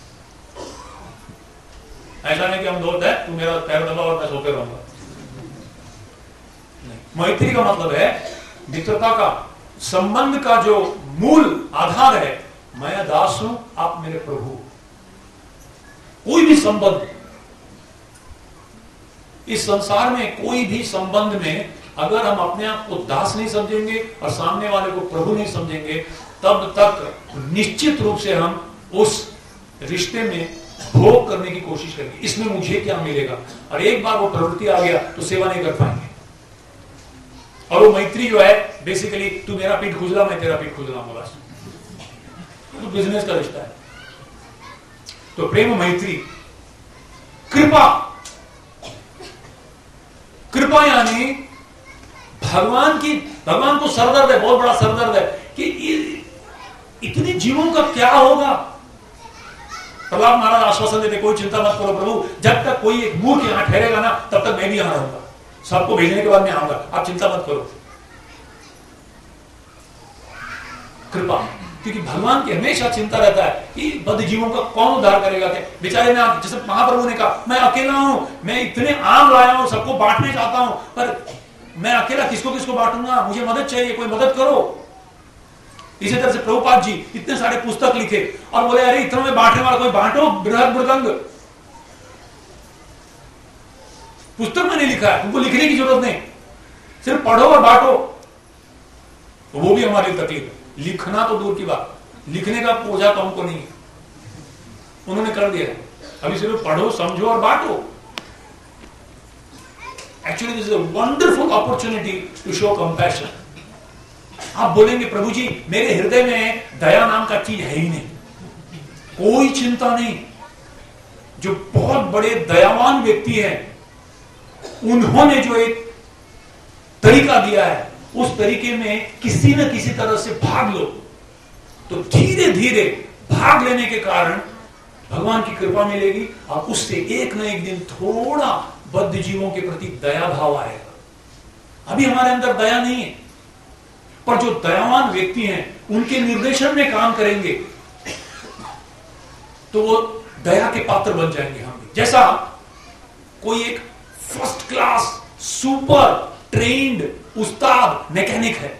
ऐसा नहीं कि हम दोस्त हैं, तू मेरा पैर दबा और मैं सोते रहूंगा। मैत्री का मतलब है मित्रता का, संबंध का जो मूल आधार है, मैं दास हूं, आप मेरे प्रभु। कोई भी संबंध इस संसार में, कोई भी संबंध में अगर हम अपने आप को दास नहीं समझेंगे और सामने वाले को प्रभु नहीं समझेंगे, तब तक निश्चित रूप से हम उस रिश्ते में भोग करने की कोशिश करेंगे, इसमें मुझे क्या मिलेगा। और एक बार वो प्रवृत्ति आ गया तो सेवा नहीं कर पाएंगे। और वो मैत्री जो है बेसिकली, तू मेरा पीठ खुजला, मैं तेरा पीठ खुजलाऊंगा, बस। तो बिजनेस का रिश्ता है। तो प्रेम, मैत्री, कृपा। कृपा यानी भगवान को सरदर्द है, बहुत बड़ा सरदर्द है कि इतने जीवों का क्या होगा। प्रहलाद महाराज आश्वासन देते, कोई चिंता मत करो प्रभु, जब तक कोई एक मूर्ख यहां ठहरेगा ना, तब तक मैं भी यहां रहूंगा, सबको भेजने के बाद मैं आऊंगा, आप चिंता मत करो। कृपा, क्योंकि भगवान की हमेशा चिंता रहता है कि बद्ध जीवों का कौन उद्धार करेगा। क्या बेचारे ने, जैसे महाप्रभु ने कहा, मैं अकेला हूं, मैं इतने आम लाया हूं, सबको बांटने चाहता हूं, पर मैं अकेला किसको किसको बांटूंगा, मुझे मदद चाहिए, कोई मदद करो। इसी तरह से प्रभुपाद जी इतने सारे पुस्तक लिखे और बोले, अरे इतना में बांटने वाला कोई बांटो, बृहद मृदंग। पुस्तक में नहीं लिखा है, तुमको लिखने की जरूरत नहीं, सिर्फ पढ़ो और बांटो। तो वो भी हमारी तकलीफ है। लिखना तो दूर की बात, लिखने का बोझा तो हमको नहीं, उन्होंने कर दिया। अभी सिर्फ पढ़ो, समझो और बांटो। Actually this is a wonderful opportunity to show compassion. आप बोलेंगे, प्रभु जी मेरे हृदय में दया नाम का चीज है ही नहीं, कोई चिंता नहीं। जो बहुत बड़े दयावान व्यक्ति हैं, उन्होंने जो एक तरीका दिया है, उस तरीके में किसी न किसी तरह से भाग लो, तो धीरे धीरे भाग लेने के कारण भगवान की कृपा मिलेगी और उससे एक न एक दिन थोड़ा बद्ध जीवों के प्रति दया भाव आएगा। अभी हमारे अंदर दया नहीं है, पर जो दयावान व्यक्ति हैं उनके निर्देशन में काम करेंगे तो वो दया के पात्र बन जाएंगे हम भी। जैसा कोई एक फर्स्ट क्लास सुपर ट्रेन्ड उस्ताद मैकेनिक है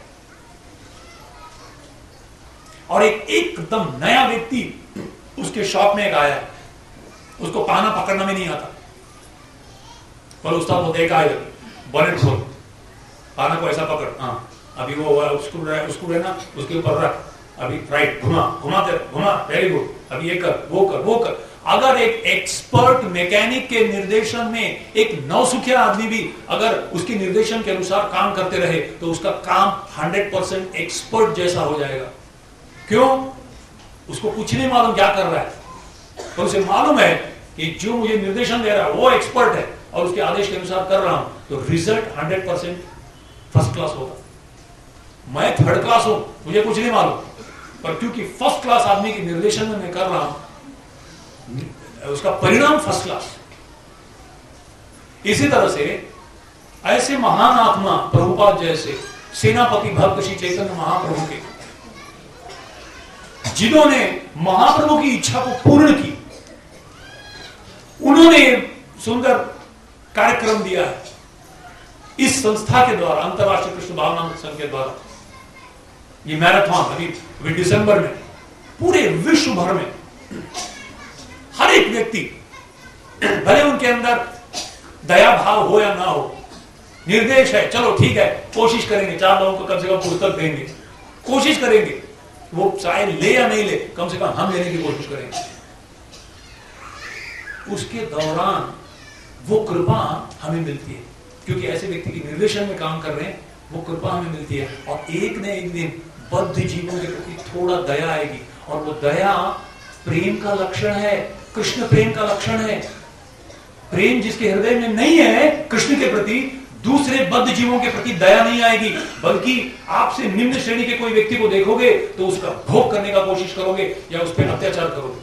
और एक एकदम नया व्यक्ति उसके शॉप में एक आया, उसको पाना पकड़ना भी नहीं आता, पर उस्ताद वो देखा है बनेट खोल, पाना को ऐसा पकड़, हाँ अभी वो स्क्रू है ना उसके ऊपर रख, अभी राइट घुमा वेरी गुड, अभी ये कर वो कर। अगर एक एक्सपर्ट मैकेनिक के निर्देशन में एक नौसिखिया आदमी भी अगर उसके निर्देशन के अनुसार काम करते रहे तो उसका काम 100% एक्सपर्ट जैसा हो जाएगा। क्यों? उसको कुछ नहीं मालूम क्या कर रहा है, तो उसे मालूम है कि जो मुझे निर्देशन दे रहा है वो एक्सपर्ट है और उसके आदेश के अनुसार कर रहा हूं तो रिजल्ट 100% फर्स्ट क्लास होगा। मैं थर्ड क्लास हूं, मुझे कुछ नहीं मालूम, पर क्योंकि फर्स्ट क्लास आदमी के निर्देशन में मैं कर रहा हूं उसका परिणाम फर्स्ट क्लास। इसी तरह से ऐसे महान आत्मा प्रभुपाद जैसे सेनापति भक्त श्री चैतन्य महाप्रभु के, जिन्होंने महाप्रभु की इच्छा को पूर्ण की, उन्होंने सुंदर कार्यक्रम दिया है इस संस्था के द्वारा, अंतरराष्ट्रीय कृष्ण भावनामृत संघ के द्वारा। ये मैराथन अभी दिसंबर में पूरे विश्व भर में हर एक व्यक्ति, भले उनके अंदर दया भाव हो या ना हो, निर्देश है चलो ठीक है कोशिश करेंगे, 4 लोगों को कम से कम पुस्तक देंगे, कोशिश करेंगे, वो चाहे ले या नहीं ले कम से कम हम लेने की कोशिश करेंगे। उसके दौरान वो कृपा हमें मिलती है, क्योंकि ऐसे व्यक्ति के निर्देशन में काम कर रहे हैं, वो कृपा हमें मिलती है और एक न एक दिन बद्ध जीवों के प्रति थोड़ा दया आएगी और वो दया प्रेम का लक्षण है, कृष्ण प्रेम का लक्षण है। प्रेम जिसके हृदय में नहीं है कृष्ण के प्रति, दूसरे बद्ध जीवों के प्रति दया नहीं आएगी, बल्कि आपसे निम्न श्रेणी के कोई व्यक्ति को देखोगे तो उसका भोग करने का कोशिश करोगे या उस पर अत्याचार करोगे,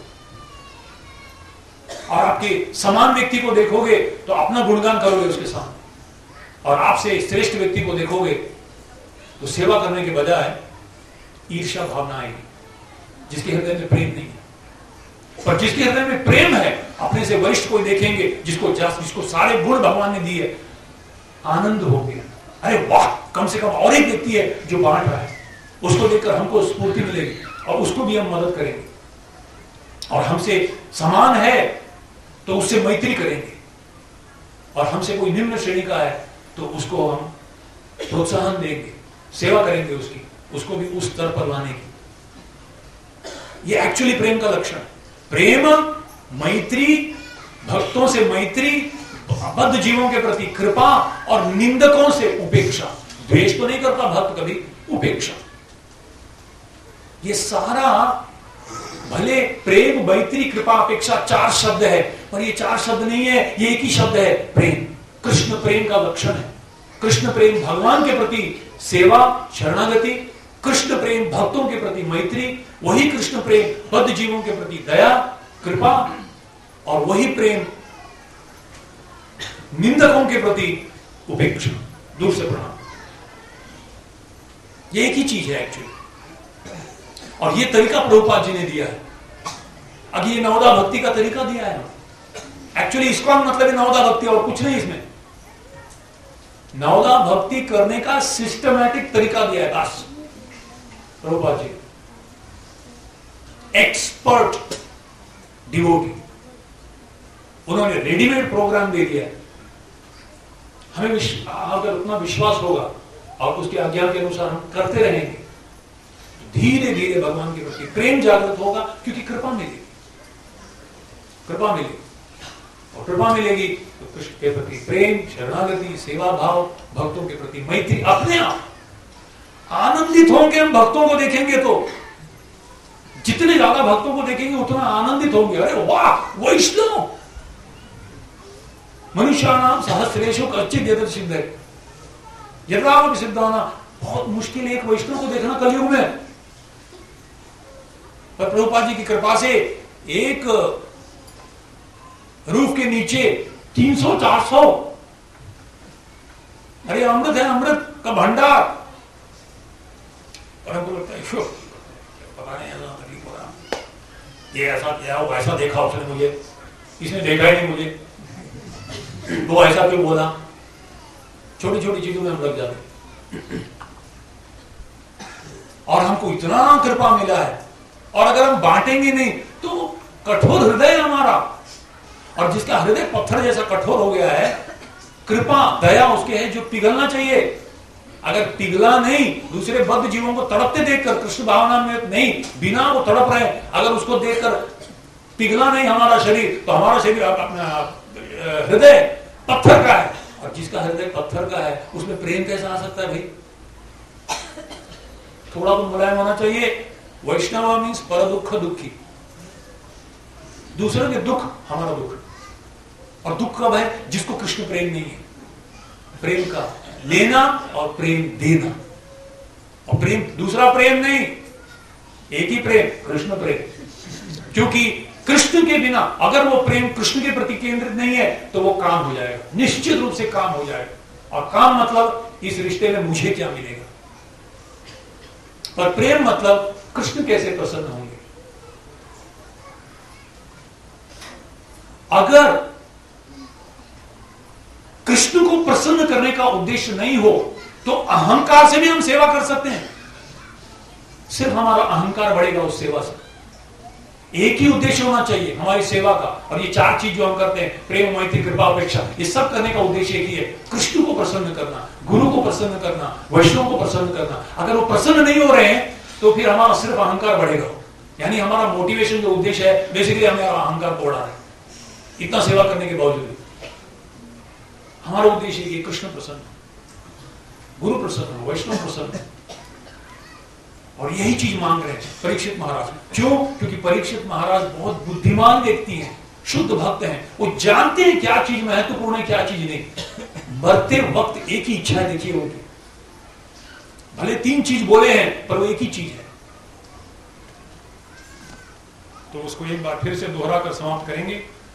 और आपके समान व्यक्ति को देखोगे तो अपना गुणगान करोगे उसके सामने, और आपसे श्रेष्ठ व्यक्ति को देखोगे तो सेवा करने के बजाय ईर्ष्या भावना आएगी, जिसके हृदय में प्रेम नहीं है। पर जिसके हृदय में प्रेम है, अपने से वरिष्ठ कोई देखेंगे जिसको सारे गुण भगवान ने दिए, आनंद हो गया, अरे वाह कम से कम और एक व्यक्ति है जो बांट रहा है, उसको देखकर हमको स्फूर्ति मिलेगी और उसको भी हम मदद करेंगे, और हमसे समान है तो उससे मैत्री करेंगे, और हमसे कोई निम्न श्रेणी का है तो उसको हम प्रोत्साहन देंगे, सेवा करेंगे उसको भी उस स्तर पर लाने की। ये एक्चुअली प्रेम का लक्षण है। प्रेम, मैत्री, भक्तों से मैत्री, बद्ध जीवों के प्रति कृपा और निंदकों से उपेक्षा। द्वेष तो नहीं करता भक्त कभी, उपेक्षा। ये सारा भले प्रेम, मैत्री, कृपा, अपेक्षा 4 शब्द है, पर ये 4 शब्द नहीं है, ये एक ही शब्द है, प्रेम। कृष्ण प्रेम का लक्षण है। कृष्ण प्रेम भगवान के प्रति सेवा, शरणागति, कृष्ण प्रेम भक्तों के प्रति मैत्री, वही कृष्ण प्रेम बद्ध जीवों के प्रति दया, कृपा, और वही प्रेम निंदकों के प्रति उपेक्षा, दूर से प्रणाम। ये एक ही चीज है एक्चुअली, और ये तरीका प्रभुपाद जी ने दिया है। अब ये नवदा भक्ति का तरीका दिया है एक्चुअली। इसका मतलब है नवदा भक्ति और कुछ नहीं। इसमें नवदा भक्ति करने का सिस्टमैटिक तरीका दिया है बस प्रभुपाद जी। एक्सपर्ट डिवोटी, उन्होंने रेडीमेड प्रोग्राम दे दिया है। हमें अगर उतना विश्वास होगा और उसकी आज्ञा के अनुसार हम करते रहेंगे, धीरे धीरे भगवान के प्रति प्रेम जागृत होगा, क्योंकि कृपा मिलेगी। कृपा मिलेगी, और कृपा मिलेगी तो कृष्ण के प्रति प्रेम, शरणागति, सेवा भाव, भक्तों के प्रति मैत्री, अपने आप आनंदित होंगे। हम भक्तों को देखेंगे तो जितने ज्यादा भक्तों को देखेंगे उतना आनंदित होंगे। अरे वाह, वैष्णव मनुष्याणाम सहस्रेषु कच्चित् यत् सिद्धे यदावपि सिद्धाना। बहुत मुश्किल है एक वैष्णव को देखना कलयुग में, पर प्रभुपाद जी की कृपा से एक रूफ के नीचे 300-400, अरे अमृत है, अमृत का भंडार। और हमको लगता है शो पता नहीं ऐसा तकलीफ हो रहा, ये ऐसा क्या हो, ऐसा देखा उसने मुझे, इसने देखा ही नहीं मुझे, वो ऐसा क्यों बोला। छोटी छोटी चीजों में हम लग जाते और हमको इतना कृपा मिला है, और अगर हम बांटेंगे नहीं तो कठोर हृदय हमारा, और जिसका हृदय पत्थर जैसा कठोर हो गया है, कृपा दया उसके है जो पिघलना चाहिए। अगर पिघला नहीं, दूसरे बद्ध जीवों को तड़पते देखकर, कृष्ण भावना में नहीं, बिना वो तड़प रहे, अगर उसको देखकर पिघला नहीं हमारा शरीर, तो हमारा शरीर अपना हृदय पत्थर का है, और जिसका हृदय पत्थर का है उसमें प्रेम कैसा आ सकता है भाई। थोड़ा तो मुलायम होना चाहिए। वैष्णव मीन्स पर दुख दुखी, दूसरे के दुख हमारा दुख, और दुख कब है, जिसको कृष्ण प्रेम नहीं है। प्रेम का लेना और प्रेम देना, और प्रेम दूसरा प्रेम नहीं, एक ही प्रेम, कृष्ण प्रेम। क्योंकि कृष्ण के बिना अगर वो प्रेम कृष्ण के प्रति केंद्रित नहीं है तो वो काम हो जाएगा, निश्चित रूप से काम हो जाएगा। और काम मतलब इस रिश्ते में मुझे क्या मिलेगा, पर प्रेम मतलब कृष्ण कैसे प्रसन्न होंगे। अगर कृष्ण को प्रसन्न करने का उद्देश्य नहीं हो तो अहंकार से भी हम सेवा कर सकते हैं, सिर्फ हमारा अहंकार बढ़ेगा उस सेवा से। एक ही उद्देश्य होना चाहिए हमारी सेवा का, और ये चार चीज जो हम करते हैं, प्रेम मैत्री कृपा अपेक्षा, ये सब करने का उद्देश्य एक ही है, कृष्ण को प्रसन्न करना, गुरु को प्रसन्न करना, वैष्णव को प्रसन्न करना। अगर वो प्रसन्न नहीं हो रहे हैं तो फिर हमारा सिर्फ अहंकार बढ़ेगा, यानी हमारा मोटिवेशन जो उद्देश्य है बेसिकली हमें अहंकार को बढ़ा है। इतना सेवा करने के बावजूद हमारा उद्देश्य है कि कृष्ण प्रसन्न, गुरु प्रसन्न, वैष्णव प्रसन्न, और यही चीज मांग रहे हैं परीक्षित महाराज। क्यों? क्योंकि परीक्षित महाराज बहुत बुद्धिमान व्यक्ति हैं, शुद्ध भक्त हैं, वो जानते हैं क्या चीज महत्वपूर्ण है क्या चीज नहीं। मरते वक्त एक ही इच्छा है, देखिए उनकी, भले तीन चीज बोले हैं पर वो एक ही चीज है। तो उसको एक बार फिर से दोहरा कर समाप्त करेंगे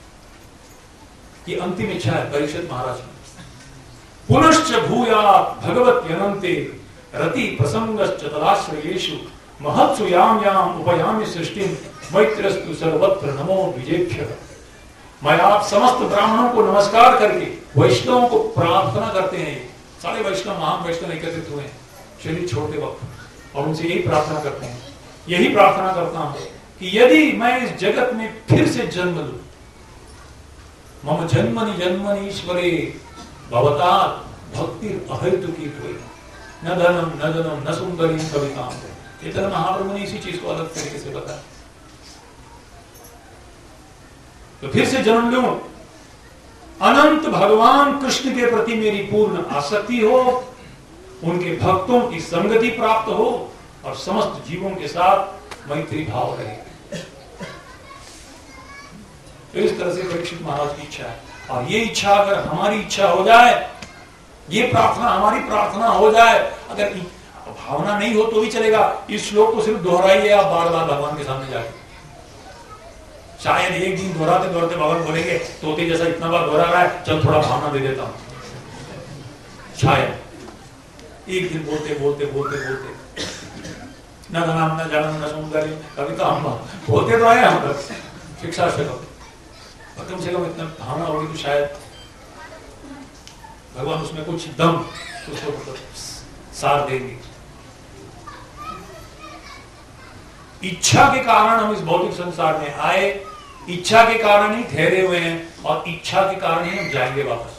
कि अंतिम इच्छा है परीक्षित महाराज की, पुनश्च भूयात् भगवत अनंते रति प्रसंगश्च तदाश्रयेषु महत्सु याम याम उपयामि सृष्टि मैत्रस्तु सर्वत्र नमो द्विजेभ्यः। मैं आप समस्त ब्राह्मणों को नमस्कार करके वैष्णवों को प्रार्थना करते हैं, सारे वैष्णव महान वैष्णव एकत्रित हुए हैं शरीर छोड़ते वक्त, और उनसे यही प्रार्थना करते हैं, यही प्रार्थना करता हूं कि यदि मैं इस जगत में फिर से जन्म लूं, मम जन्मनि जन्मनि ईश्वरे भवता भक्ति अहेतुकी हुई, न धनम न जनम न सुंदरी कविता। चैतन्य महाप्रभु ने इसी चीज को अलग तरीके से बताया। तो फिर से जन्म लूं, अनंत भगवान कृष्ण के प्रति मेरी पूर्ण आसक्ति हो, उनके भक्तों की संगति प्राप्त हो, और समस्त जीवों के साथ मैत्री भाव रहे। तो इस तरह से परीक्षित महाराज की इच्छा है, और ये इच्छा अगर हमारी इच्छा हो जाए, ये प्रार्थना हमारी प्रार्थना हो जाए, अगर भावना नहीं हो तो भी चलेगा, इस श्लोक को सिर्फ दोहराइए आप बार बार भगवान के सामने जाके। शायद एक दिन दोहराते दोहराते भगवान बोलेंगे तोते जैसा इतना बार दोहरा रहा है, चल थोड़ा भावना दे देता हूं। शायद एक दिन बोलते बोलते बोलते बोलते न धनम न जनम न सौंदर्य, कभी तो हम बोलते तो आए हम शिक्षा से कम से कम इतना भावना होगी तो शायद भगवान उसमें कुछ दम उसको साथ देंगे। इच्छा के कारण हम इस भौतिक संसार में आए, इच्छा के कारण ही ठहरे हुए हैं, और इच्छा के कारण ही हम जाएंगे वापस।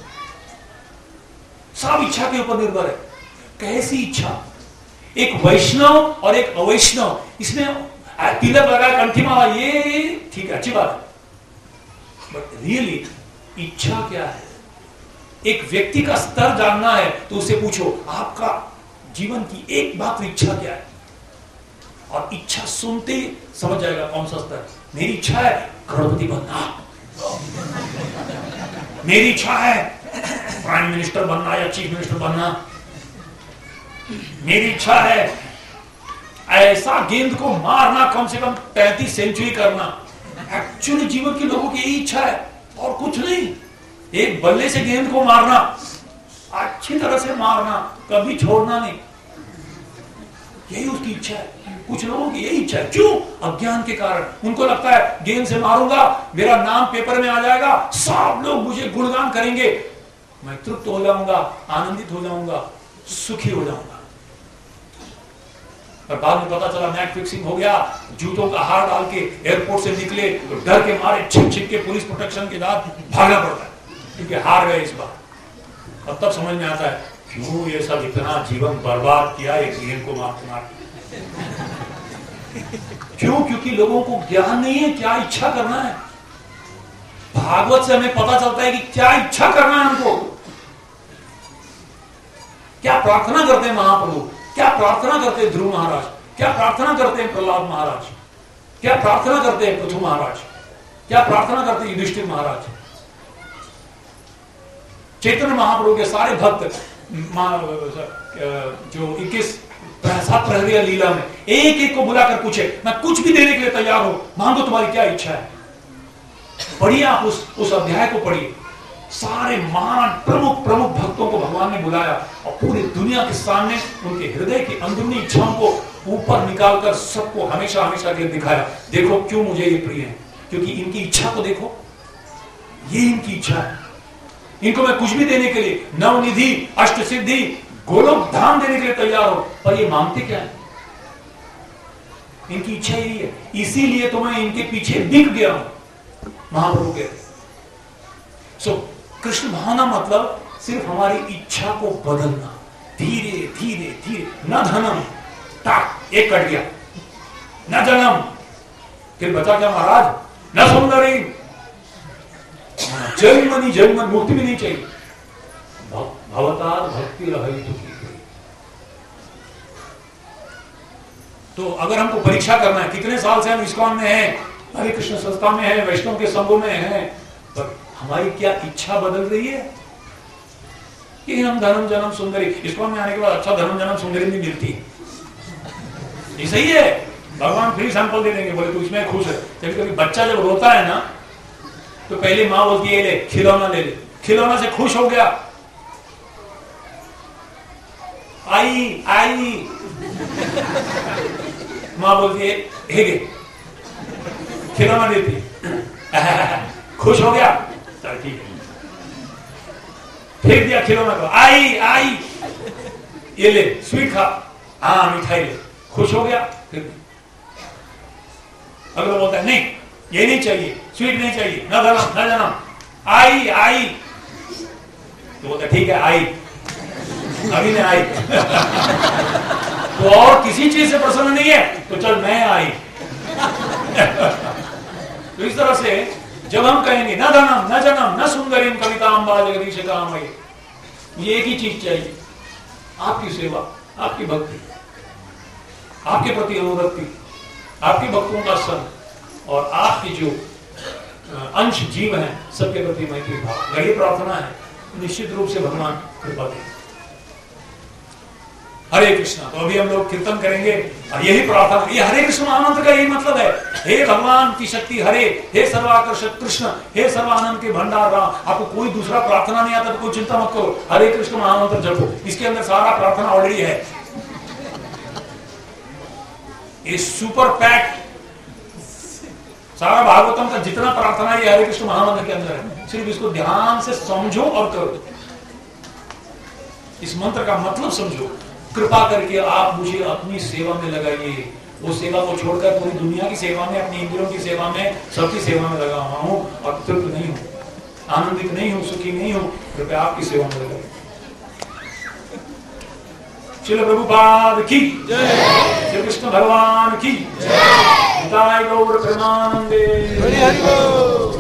सब इच्छा के ऊपर निर्भर है। कैसी इच्छा? एक वैष्णव और एक अवैष्णव, इसमें तिलक लगा कंठी माला, ये ठीक है, अच्छी बात है, बट रियली इच्छा क्या है? एक व्यक्ति का स्तर जानना है तो उसे पूछो आपका जीवन की एक मात्र इच्छा क्या है, और इच्छा सुनते ही समझ जाएगा कौन सा स्तर। मेरी इच्छा है करोड़पति बनना, मेरी इच्छा है प्राइम मिनिस्टर बनना या चीफ मिनिस्टर बनना, मेरी इच्छा है ऐसा गेंद को मारना, कम से कम 35 सेंचुरी करना। एक्चुअली जीवन के लोगों की यही इच्छा है और कुछ नहीं। एक बल्ले से गेंद को मारना, अच्छी तरह से मारना, कभी छोड़ना नहीं। यही उसकी इच्छा है। कुछ लोगों की यही इच्छा है। क्यों? अज्ञान के कारण। उनको लगता है गेंद से मारूंगा, मेरा नाम पेपर में आ जाएगा, सब लोग मुझे गुणगान करेंगे, मैं तृप्त हो जाऊंगा, आनंदित हो जाऊंगा, सुखी हो जाऊंगा। पर बाद में पता चला मैच फिक्सिंग हो गया, जूतों का हार डाल के एयरपोर्ट से निकले तो डर के मारे छिप छिप के पुलिस प्रोटेक्शन के साथ भागना पड़ता है, क्योंकि हार गए इस बार। अब तब समझ में आता है क्यों ये सब इतना जीवन बर्बाद किया एक गेंद को मार। क्यों? क्योंकि लोगों को ज्ञान नहीं है क्या इच्छा करना है। भागवत से हमें पता चलता है कि क्या इच्छा करना है हमको। क्या प्रार्थना करते हैं महाप्रभु, क्या प्रार्थना करते हैं ध्रुव महाराज, क्या प्रार्थना करते हैं प्रहलाद महाराज, क्या प्रार्थना करते हैं पृथु महाराज, क्या प्रार्थना करते हैं युधिष्ठिर महाराज। चैतन्य महाप्रभु के सारे भक्त जो 21 7 प्रहरी लीला में एक एक को बुलाकर पूछे, मैं कुछ भी देने के लिए तैयार हूं, मांगो तुम्हारी क्या इच्छा है। पढ़िए आप उस अध्याय को पढ़िए। सारे महान प्रमुख भक्तों को भगवान ने बुलाया और पूरी दुनिया के सामने उनके हृदय की अंदरूनी इच्छाओं को ऊपर निकालकर सबको हमेशा हमेशा के लिए दिखाया। देखो क्यों मुझे ये प्रिय है, क्योंकि इनकी इच्छा को देखो, ये इनकी इच्छा है। इनको मैं कुछ भी देने के लिए, नवनिधि, अष्ट सिद्धि, गोलोक धाम देने के लिए तैयार हो, पर ये मांगते क्या है? इनकी इच्छा यही है। इसीलिए तो मैं इनके पीछे बिक गया हूं। महाप्रभु कहते सो कृष्ण भावना मतलब सिर्फ हमारी इच्छा को बदलना, धीरे धीरे धीरे। न धनम, टाक एक कट गया, न जनम, फिर बचा क्या महाराज? न सुंदरी, जन्मनी जन्म, मुक्ति भी नहीं चाहिए। भवतार भक्ति रही तो अगर हमको परीक्षा करना है, कितने साल से हम इस्कॉन में हैं, हरे कृष्ण संस्था में हैं, वैष्णव के संघों में हैं, पर हमारी क्या इच्छा बदल रही है कि हम धर्म जन्म सुंदरी। इस्कॉन में आने के बाद अच्छा धर्म जन्म सुंदरी भी मिलती है, ये सही है। भगवान फ्री सैंपल दे देंगे, बोले तू इसमें खुश है। जब कभी बच्चा जब रोता है ना, तो पहले माँ बोलती है ले खिलौना ले ले, खिलौना से खुश हो गया, आई आई, माँ बोलती है हेगे, खिलौना देती है, खुश हो गया, चल ठीक है, फेंक दिया खिलौना को, आई आई, ये ले स्वीट खा, हाँ मिठाई ले, खुश हो गया। फिर अगला बोलता है नहीं ये नहीं चाहिए, स्वीट नहीं चाहिए, न धनम न जनम, आई आई, तो बोलता है ठीक है आई, अभी मैं आई। तो और किसी चीज से प्रसन्न नहीं है तो चल मैं आई। तो इस तरह से जब हम कहेंगे न धनम न जनम न सुंदरीम कवितांबा जगदीश कामये, ये एक ही चीज चाहिए, आपकी सेवा, आपकी भक्ति, आपके प्रति अनुरक्ति, आपके भक्तों का संग और आपकी जो अंश जीव है सबके प्रति मैत्री भाव। यही प्रार्थना है, निश्चित रूप से भगवान कृपा दें। हरे कृष्णा। तो अभी हम लोग कीर्तन करेंगे और यही प्रार्थना, ये हरे कृष्ण महामंत्र का यही मतलब है। हे भगवान की शक्ति हरे, हे सर्वाकर्षक कृष्ण, हे सर्वानंद के भंडार राम। आपको कोई दूसरा प्रार्थना नहीं आता तो कोई चिंता मत करो, हरे कृष्ण महामंत्र जपो, इसके अंदर सारा प्रार्थना ऑलरेडी है। ये सुपर पैक सारा भागवतम का जितना प्रार्थना है हरे कृष्ण महामंत्र के अंदर है। सिर्फ इसको ध्यान से समझो और करो, इस मंत्र का मतलब समझो। कृपा करके आप मुझे अपनी सेवा में लगाइए, वो सेवा को छोड़कर पूरी दुनिया की सेवा में, अपनी इंद्रियों की सेवा में, सबकी सेवा में लगा हुआ हूं और तृप्त नहीं हूं, आनंदित नहीं हूं, सुखी नहीं हूं। कृपया आपकी सेवा में लगाइए। श्रील प्रभुपाद की जय, श्री कृष्ण भगवान की जय, गौर प्रेमानंदे।